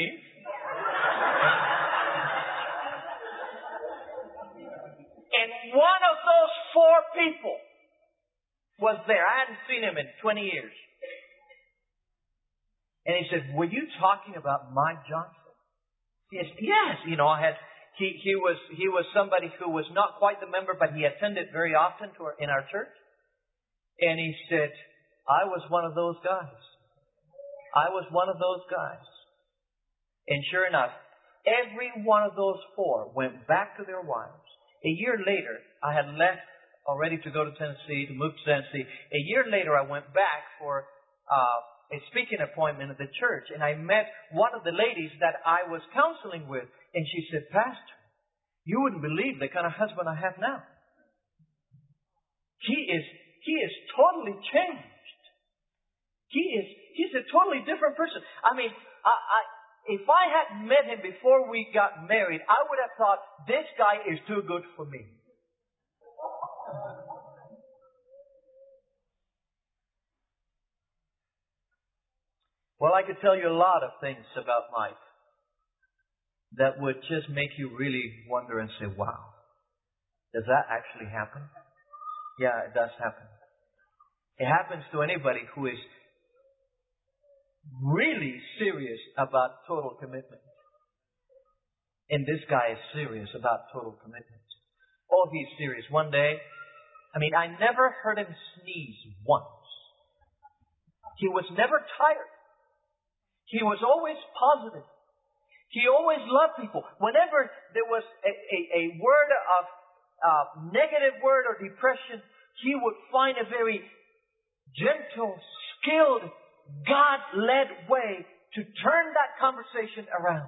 Speaker 1: And one of those 4 people was there. I hadn't seen him in 20 years. And he said, "Were you talking about Mike Johnson?" Yes. He was somebody who was not quite the member, but he attended very often in our church. And he said, "I was one of those guys. I was one of those guys." And sure enough, every one of those 4 went back to their wives. A year later, I had left already to go to Tennessee, to move to Tennessee. A year later, I went back for a speaking appointment at the church, and I met one of the ladies that I was counseling with, and she said, "Pastor, you wouldn't believe the kind of husband I have now. He is totally changed. He's a totally different person. I mean, if I had met him before we got married, I would have thought, this guy is too good for me." Well, I could tell you a lot of things about Mike that would just make you really wonder and say, wow, does that actually happen? Yeah, it does happen. It happens to anybody who is really serious about total commitment. And this guy is serious about total commitment. Oh, he's serious. One day, I never heard him sneeze once. He was never tired. He was always positive. He always loved people. Whenever there was a word of negative word or depression, he would find a very gentle, skilled, God-led way to turn that conversation around.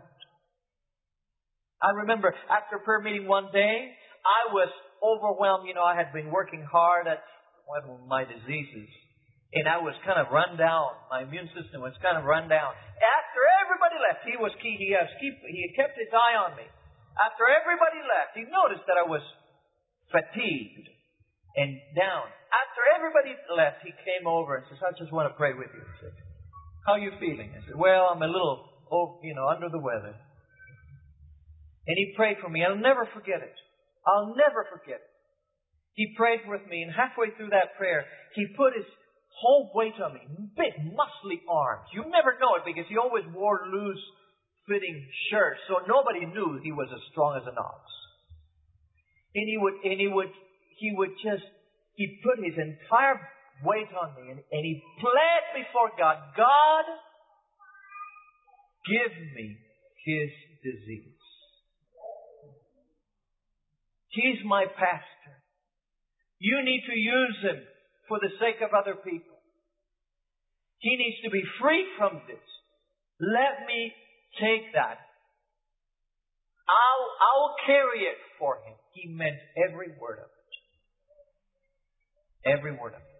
Speaker 1: I remember after prayer meeting one day, I was overwhelmed. I had been working hard at one of my diseases. And I was kind of run down. My immune system was kind of run down. After everybody left, he had kept his eye on me. After everybody left, he noticed that I was fatigued and down. After everybody left, he came over and says, "I just want to pray with you." He said, "How are you feeling?" I said, "Well, I'm a little, under the weather." And he prayed for me. I'll never forget it. I'll never forget it. He prayed with me, and halfway through that prayer, he put his whole weight on me. Big, muscly arms. You never know it because he always wore loose-fitting shirts, so nobody knew he was as strong as an ox. And he put his entire weight on me, and he pled before God, "God, give me his disease. He's my pastor. You need to use him for the sake of other people. He needs to be free from this. Let me take that. I'll carry it for him." He meant every word of it. Every word of it.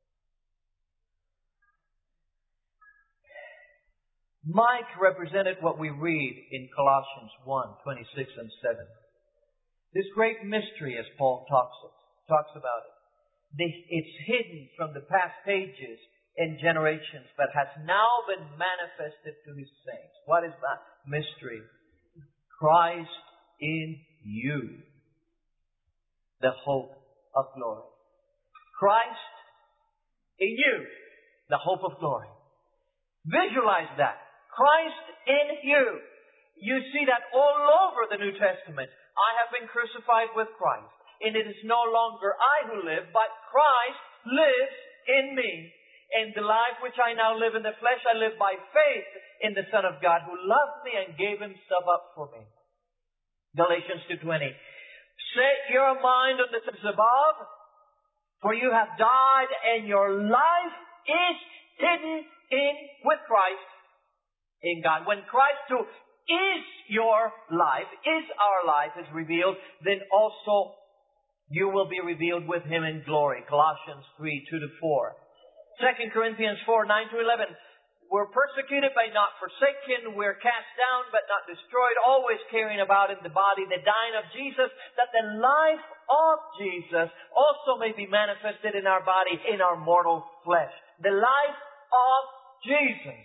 Speaker 1: Mike represented what we read in Colossians 1:26 and 7. This great mystery, as Paul talks about it. It's hidden from the past pages and generations, but has now been manifested to His saints. What is that mystery? Christ in you, the hope of glory. Christ in you, the hope of glory. Visualize that. Christ in you. You see that all over the New Testament. I have been crucified with Christ. And it is no longer I who live, but Christ lives in me. And the life which I now live in the flesh, I live by faith in the Son of God who loved me and gave Himself up for me. Galatians 2:20. Set your mind on the things above, for you have died, and your life is hidden with Christ in God. When Christ who is your life, is our life, is revealed, then also you will be revealed with Him in glory. Colossians 3:2-4. 2 Corinthians 4:9-11. We're persecuted but not forsaken. We're cast down but not destroyed. Always carrying about in the body the dying of Jesus, that the life of Jesus also may be manifested in our body, in our mortal flesh. The life of Jesus.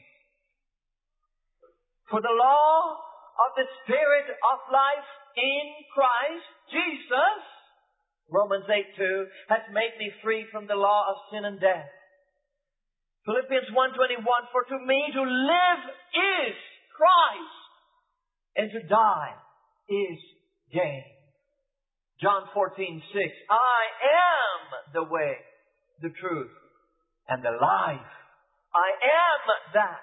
Speaker 1: For the law of the Spirit of life in Christ Jesus, Romans 8:2, has made me free from the law of sin and death. Philippians 1:21, for to me to live is Christ, and to die is gain. John 14:6, I am the way, the truth, and the life. I am that.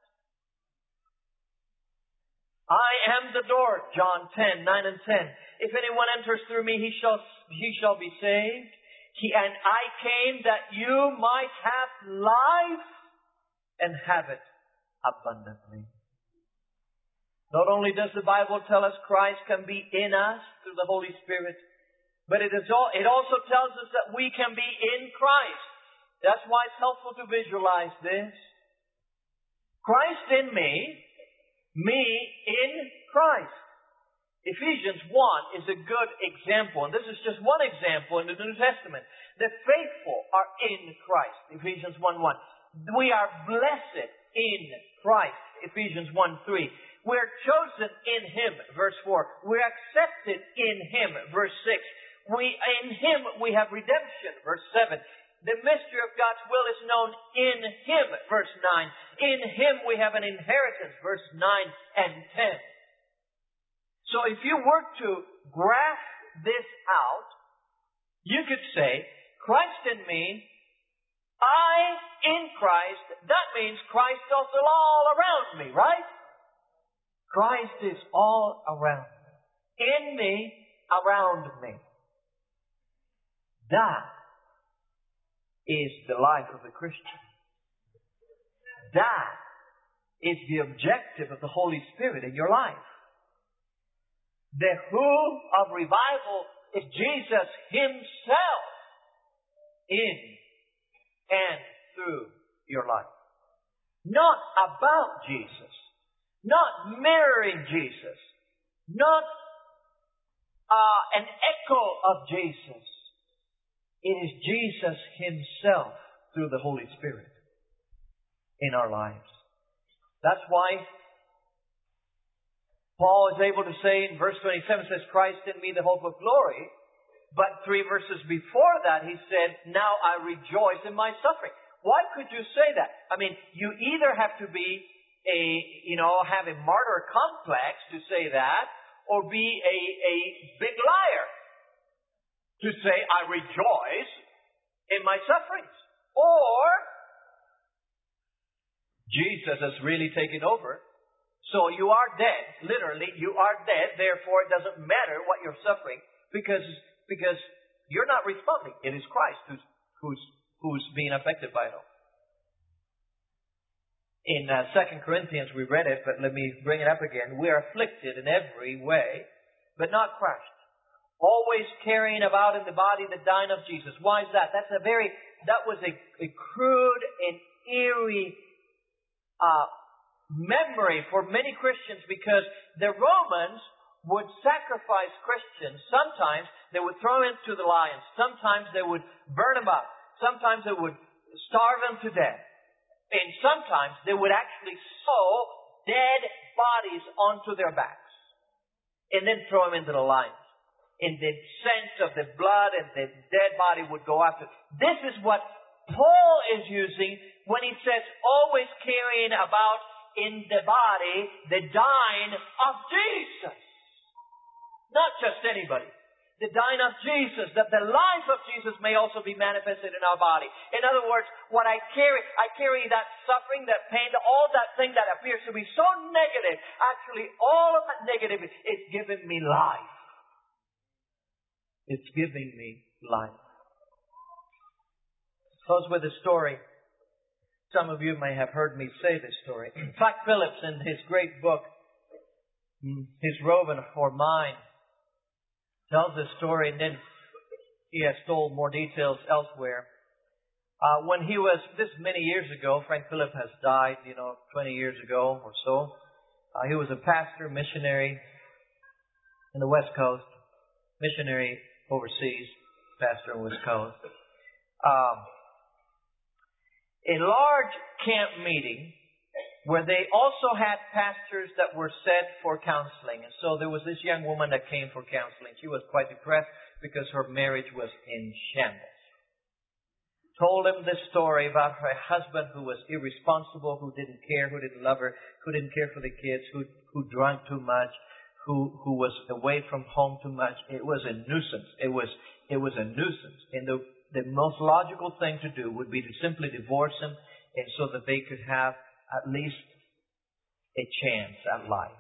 Speaker 1: I am the door, John 10:9-10. If anyone enters through me, he shall be saved. And I came that you might have life and have it abundantly. Not only does the Bible tell us Christ can be in us through the Holy Spirit, but it also tells us that we can be in Christ. That's why it's helpful to visualize this. Christ in me in Christ. Ephesians 1 is a good example, and this is just one example in the New Testament. The faithful are in Christ, Ephesians 1:1. We are blessed in Christ, Ephesians 1:3. We're chosen in Him, verse 4. We're accepted in Him, verse 6. In Him we have redemption, verse 7. The mystery of God's will is known in Him, verse 9. In Him we have an inheritance, verse 9 and 10. So if you were to graph this out, you could say, Christ in me, I in Christ, that means Christ is also all around me, right? Christ is all around me. In me, around me. That is the life of the Christian. That is the objective of the Holy Spirit in your life. The who of revival is Jesus Himself in and through your life. Not about Jesus. Not mirroring Jesus. Not an echo of Jesus. It is Jesus Himself through the Holy Spirit in our lives. That's why Paul is able to say in verse 27, says, Christ in me, the hope of glory. But 3 verses before that, he said, now I rejoice in my suffering. Why could you say that? I mean, you either have to be have a martyr complex to say that, or be a big liar to say, I rejoice in my sufferings. Or, Jesus has really taken over. So you are dead. Literally, you are dead. Therefore, it doesn't matter what you're suffering because you're not responding. It is Christ who's being affected by it all. In 2 Corinthians, we read it, but let me bring it up again. We are afflicted in every way, but not crushed. Always carrying about in the body the dying of Jesus. Why is that? That was a crude and eerie memory for many Christians, because the Romans would sacrifice Christians. Sometimes they would throw them to the lions. Sometimes they would burn them up. Sometimes they would starve them to death. And sometimes they would actually sew dead bodies onto their backs and then throw them into the lions. And the scent of the blood and the dead body would go after. This is what Paul is using when he says, always carrying about in the body the dying of Jesus. Not just anybody. The dying of Jesus, that the life of Jesus may also be manifested in our body. In other words, what I carry that suffering, that pain, all that thing that appears to be so negative. Actually, all of that negative is giving me life. It's giving me life. Close with a story. Some of you may have heard me say this story. Clark Phillips, in his great book, His Woven for Mine, tells this story, and then he has told more details elsewhere. When he was, this many years ago, Frank Phillips has died, 20 years ago or so. He was a pastor, missionary in the West Coast, missionary overseas, pastor in the West Coast. A large camp meeting where they also had pastors that were set for counseling. And so there was this young woman that came for counseling. She was quite depressed because her marriage was in shambles. Told him this story about her husband who was irresponsible, who didn't care, who didn't love her, who didn't care for the kids, who drank too much, who was away from home too much. It was a nuisance. It was a nuisance. And the most logical thing to do would be to simply divorce him, and so that they could have at least a chance at life.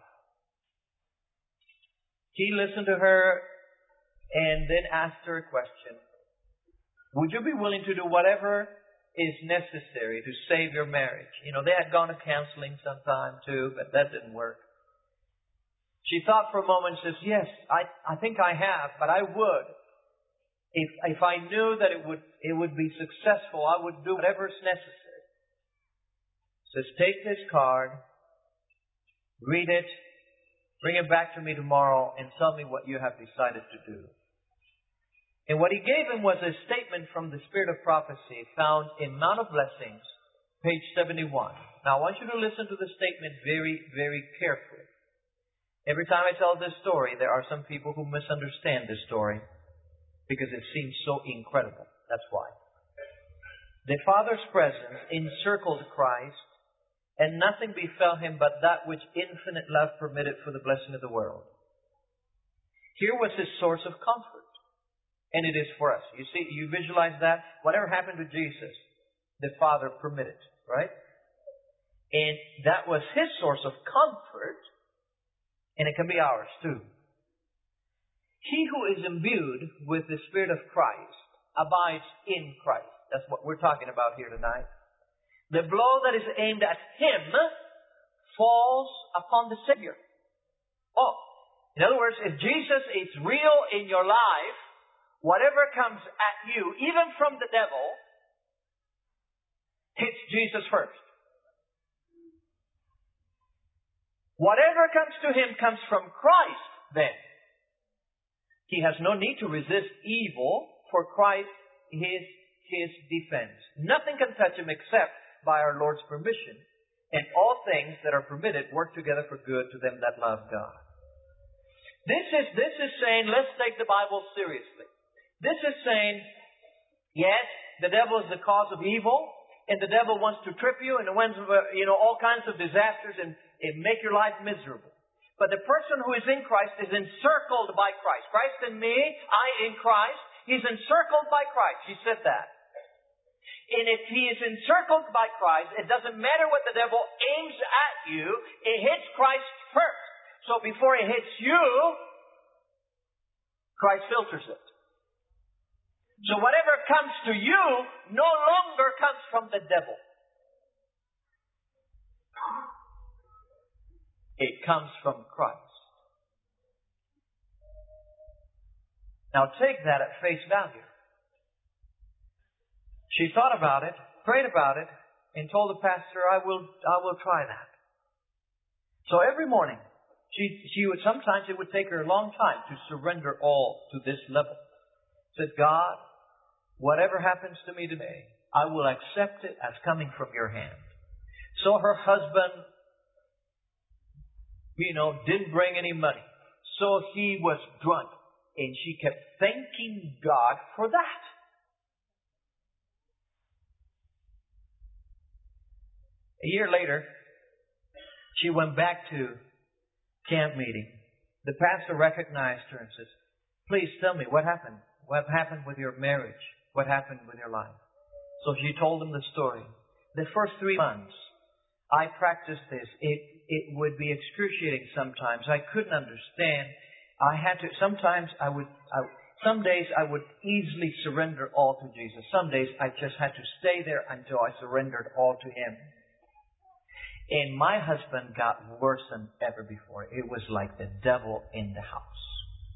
Speaker 1: He listened to her and then asked her a question. Would you be willing to do whatever is necessary to save your marriage? They had gone to counseling sometime too, but that didn't work. She thought for a moment and says, yes, I think I have, but I would. If I knew that it would be successful, I would do whatever is necessary. Says, take this card, read it, bring it back to me tomorrow, and tell me what you have decided to do. And what he gave him was a statement from the Spirit of Prophecy found in Mount of Blessings, page 71. Now I want you to listen to the statement very, very carefully. Every time I tell this story, there are some people who misunderstand this story because it seems so incredible. That's why. The Father's presence encircled Christ, and nothing befell him but that which infinite love permitted for the blessing of the world. Here was his source of comfort, and it is for us. You see, you visualize that? Whatever happened to Jesus, the Father permitted, right? And that was his source of comfort, and it can be ours too. He who is imbued with the Spirit of Christ abides in Christ. That's what we're talking about here tonight. The blow that is aimed at him falls upon the Savior. Oh, in other words, if Jesus is real in your life, whatever comes at you, even from the devil, hits Jesus first. Whatever comes to him comes from Christ then. He has no need to resist evil, for Christ is his defense. Nothing can touch him except by our Lord's permission. And all things that are permitted work together for good to them that love God. This is saying, let's take the Bible seriously. This is saying, yes, the devil is the cause of evil, and the devil wants to trip you, and wants all kinds of disasters and make your life miserable. But the person who is in Christ is encircled by Christ. Christ in me, I in Christ. He's encircled by Christ. He said that. And if he is encircled by Christ, it doesn't matter what the devil aims at you, it hits Christ first. So before it hits you, Christ filters it. So whatever comes to you no longer comes from the devil. It comes from Christ. Now take that at face value. She thought about it, prayed about it, and told the pastor, I will try that. So every morning, sometimes it would take her a long time to surrender all to this level. Said, God, whatever happens to me today, I will accept it as coming from your hand. So her husband, didn't bring any money. So he was drunk. And she kept thanking God for that. A year later, she went back to camp meeting. The pastor recognized her and says, please tell me what happened. What happened with your marriage? What happened with your life? So she told him the story. The first 3 months, I practiced this. It would be excruciating sometimes. I couldn't understand. Sometimes Some days I would easily surrender all to Jesus. Some days I just had to stay there until I surrendered all to Him. And my husband got worse than ever before. It was like the devil in the house.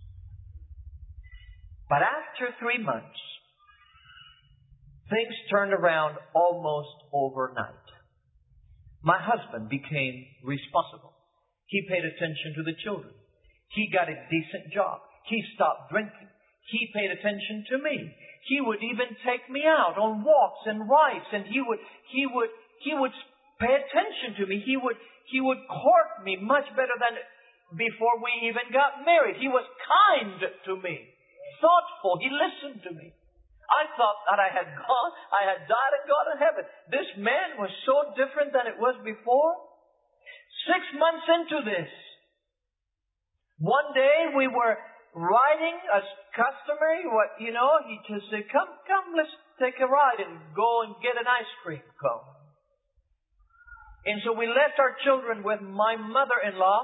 Speaker 1: But after 3 months, things turned around almost overnight. My husband became responsible. He paid attention to the children. He got a decent job. He stopped drinking. He paid attention to me. He would even take me out on walks and rides, and he would pay attention to me. He would court me much better than before we even got married. He was kind to me, thoughtful. He listened to me. I thought that I had died and gone to heaven. This man was so different than it was before. 6 months into this, one day we were riding as customary. He just said, come, let's take a ride and go and get an ice cream cone. And so we left our children with my mother-in-law.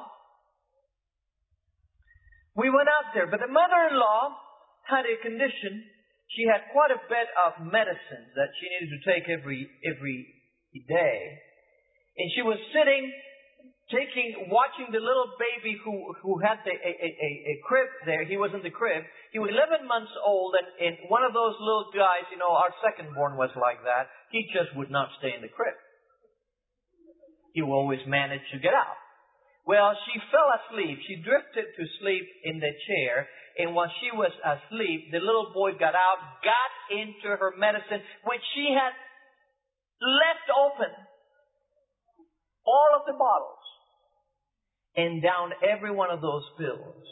Speaker 1: We went out there, but the mother-in-law had a condition. She had quite a bit of medicine that she needed to take every day. And she was sitting, watching the little baby who had a crib there. He was in the crib. He was 11 months old, and one of those little guys, our second born was like that. He just would not stay in the crib. He would always manage to get out. Well, she fell asleep. She drifted to sleep in the chair. And while she was asleep, the little boy got out, got into her medicine, which she had left open. All of the bottles. And downed every one of those pills.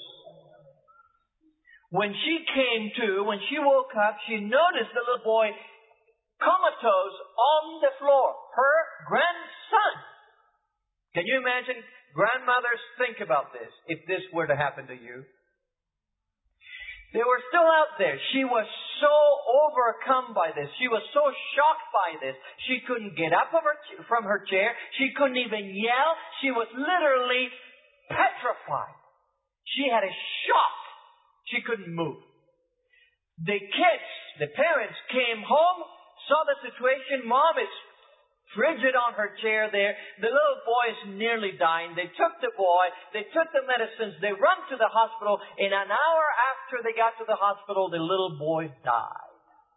Speaker 1: When she came to, when she woke up, she noticed the little boy comatose on the floor. Her grandson. Can you imagine? Grandmothers, think about this. If this were to happen to you. They were still out there. She was so overcome by this. She was so shocked by this. She couldn't get up from her chair. She couldn't even yell. She was literally petrified. She had a shock. She couldn't move. The kids, the parents came home, saw the situation. Mom is frigid on her chair there. The little boy is nearly dying. They took the boy. They took the medicines. They run to the hospital. And an hour after they got to the hospital, the little boy died.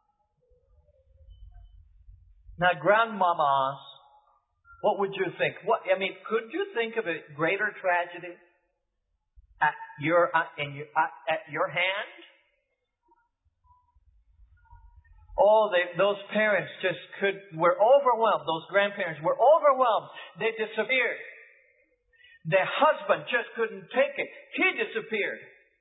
Speaker 1: Now, grandmamas, what would you think? Could you think of a greater tragedy at your hand? Those parents were overwhelmed. Those grandparents were overwhelmed. They disappeared. The husband just couldn't take it. He disappeared.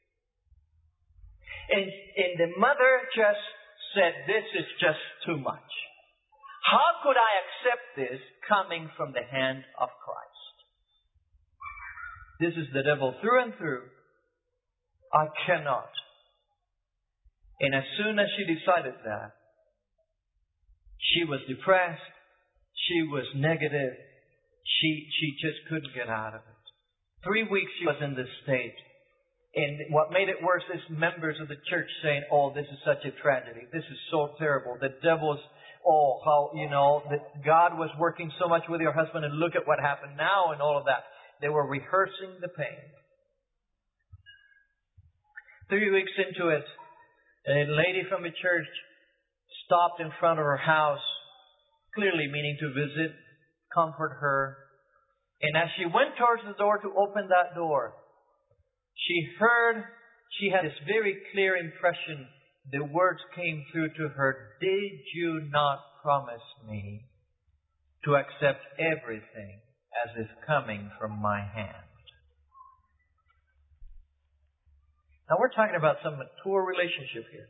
Speaker 1: And the mother just said, this is just too much. How could I accept this coming from the hand of Christ? This is the devil through and through. I cannot. And as soon as she decided that, she was depressed. She was negative. She just couldn't get out of it. 3 weeks she was in this state. And what made it worse is members of the church saying, this is such a tragedy. This is so terrible. The devil's, that God was working so much with your husband and look at what happened now and all of that. They were rehearsing the pain. 3 weeks into it, a lady from the church stopped in front of her house, clearly meaning to visit, comfort her. And as she went towards the door to open that door, she had this very clear impression. The words came through to her, did you not promise me to accept everything as is coming from my hand? Now we're talking about some mature relationship here.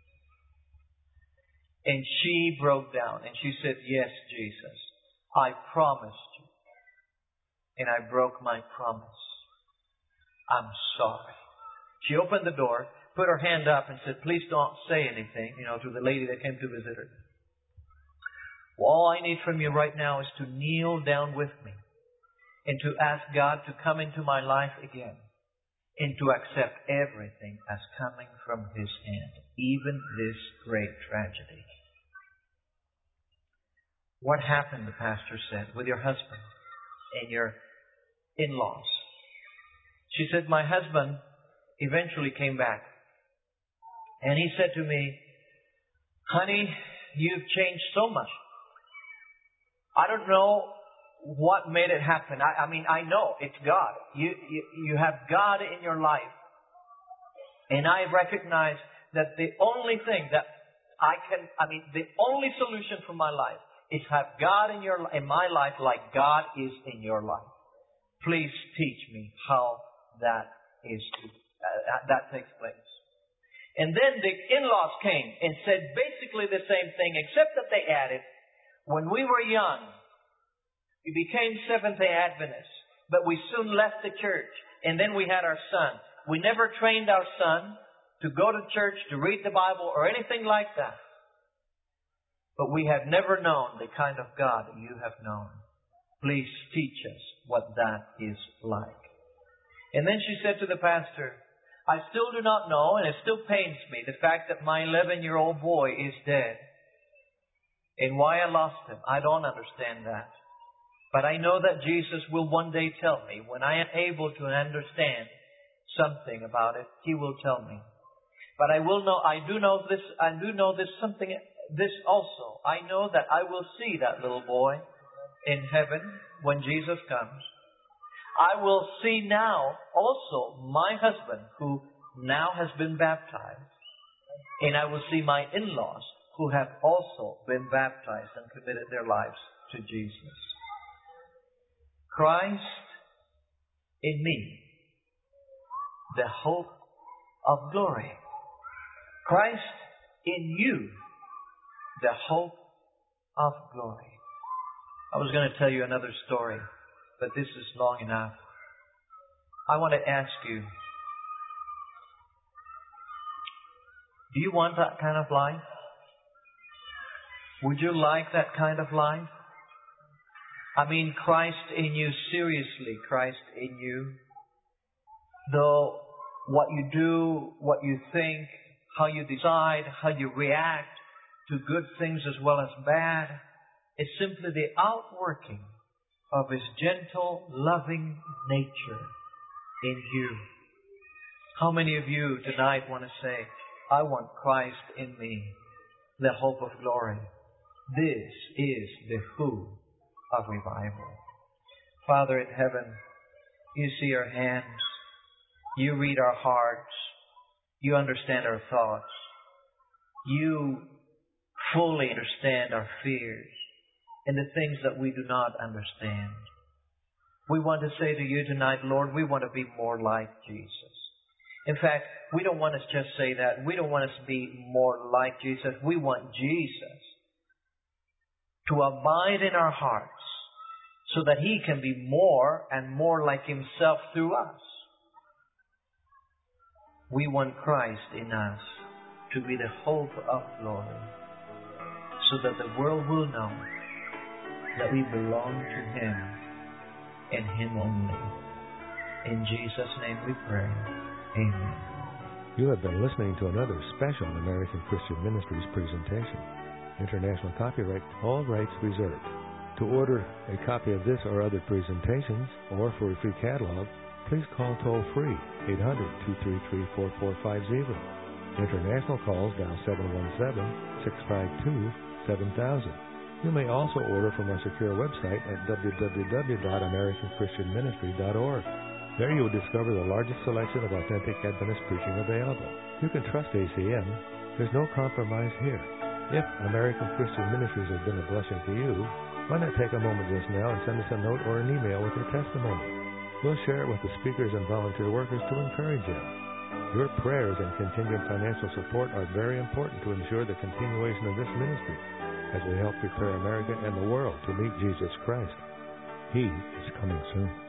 Speaker 1: And she broke down and she said, yes, Jesus, I promised you. And I broke my promise. I'm sorry. She opened the door, put her hand up and said, please don't say anything, to the lady that came to visit her. Well, all I need from you right now is to kneel down with me and to ask God to come into my life again and to accept everything as coming from His hand, even this great tragedy. What happened, the pastor said, with your husband and your in-laws? She said, my husband eventually came back. And he said to me, honey, you've changed so much. I don't know what made it happen. I mean, I know it's God. You have God in your life. And I recognize that the only thing that the only solution for my life is have God in my life like God is in your life. Please teach me how that takes place. And then the in-laws came and said basically the same thing, except that they added, when we were young, we became Seventh-day Adventists, but we soon left the church, and then we had our son. We never trained our son to go to church, to read the Bible, or anything like that. But we have never known the kind of God you have known. Please teach us what that is like. And then she said to the pastor, I still do not know, and it still pains me, the fact that my 11-year-old boy is dead. And why I lost him, I don't understand that. But I know that Jesus will one day tell me. When I am able to understand something about it, He will tell me. But I do know this also. I know that I will see that little boy in heaven when Jesus comes. I will see now also my husband who now has been baptized. And I will see my in-laws who have also been baptized and committed their lives to Jesus. Christ in me, the hope of glory. Christ in you, the hope of glory. I was going to tell you another story, but this is long enough. I want to ask you, do you want that kind of life? Would you like that kind of life? I mean, Christ in you, seriously, Christ in you. Though what you do, what you think, how you decide, how you react to good things as well as bad, is simply the outworking of His gentle, loving nature in you. How many of you tonight want to say, I want Christ in me, the hope of glory? This is the who of revival. Father in heaven, You see our hands. You read our hearts. You understand our thoughts. You fully understand our fears and the things that we do not understand. We want to say to You tonight, Lord, we want to be more like Jesus. In fact, we don't want to just say that. We don't want us to be more like Jesus. We want Jesus to abide in our hearts so that He can be more and more like Himself through us. We want Christ in us to be the hope of glory so that the world will know that we belong to Him and Him only. In Jesus' name we pray. Amen.
Speaker 2: You have been listening to another special American Christian Ministries presentation. International copyright, all rights reserved. To order a copy of this or other presentations, or for a free catalog, please call toll-free 800-233-4450. International calls dial 717-652-7000. You may also order from our secure website at www.americanchristianministry.org. There you will discover the largest selection of authentic Adventist preaching available. You can trust ACM. There's no compromise here. If American Christian Ministries has been a blessing to you, why not take a moment just now and send us a note or an email with your testimony? We'll share it with the speakers and volunteer workers to encourage you. Your prayers and contingent financial support are very important to ensure the continuation of this ministry as we help prepare America and the world to meet Jesus Christ. He is coming soon.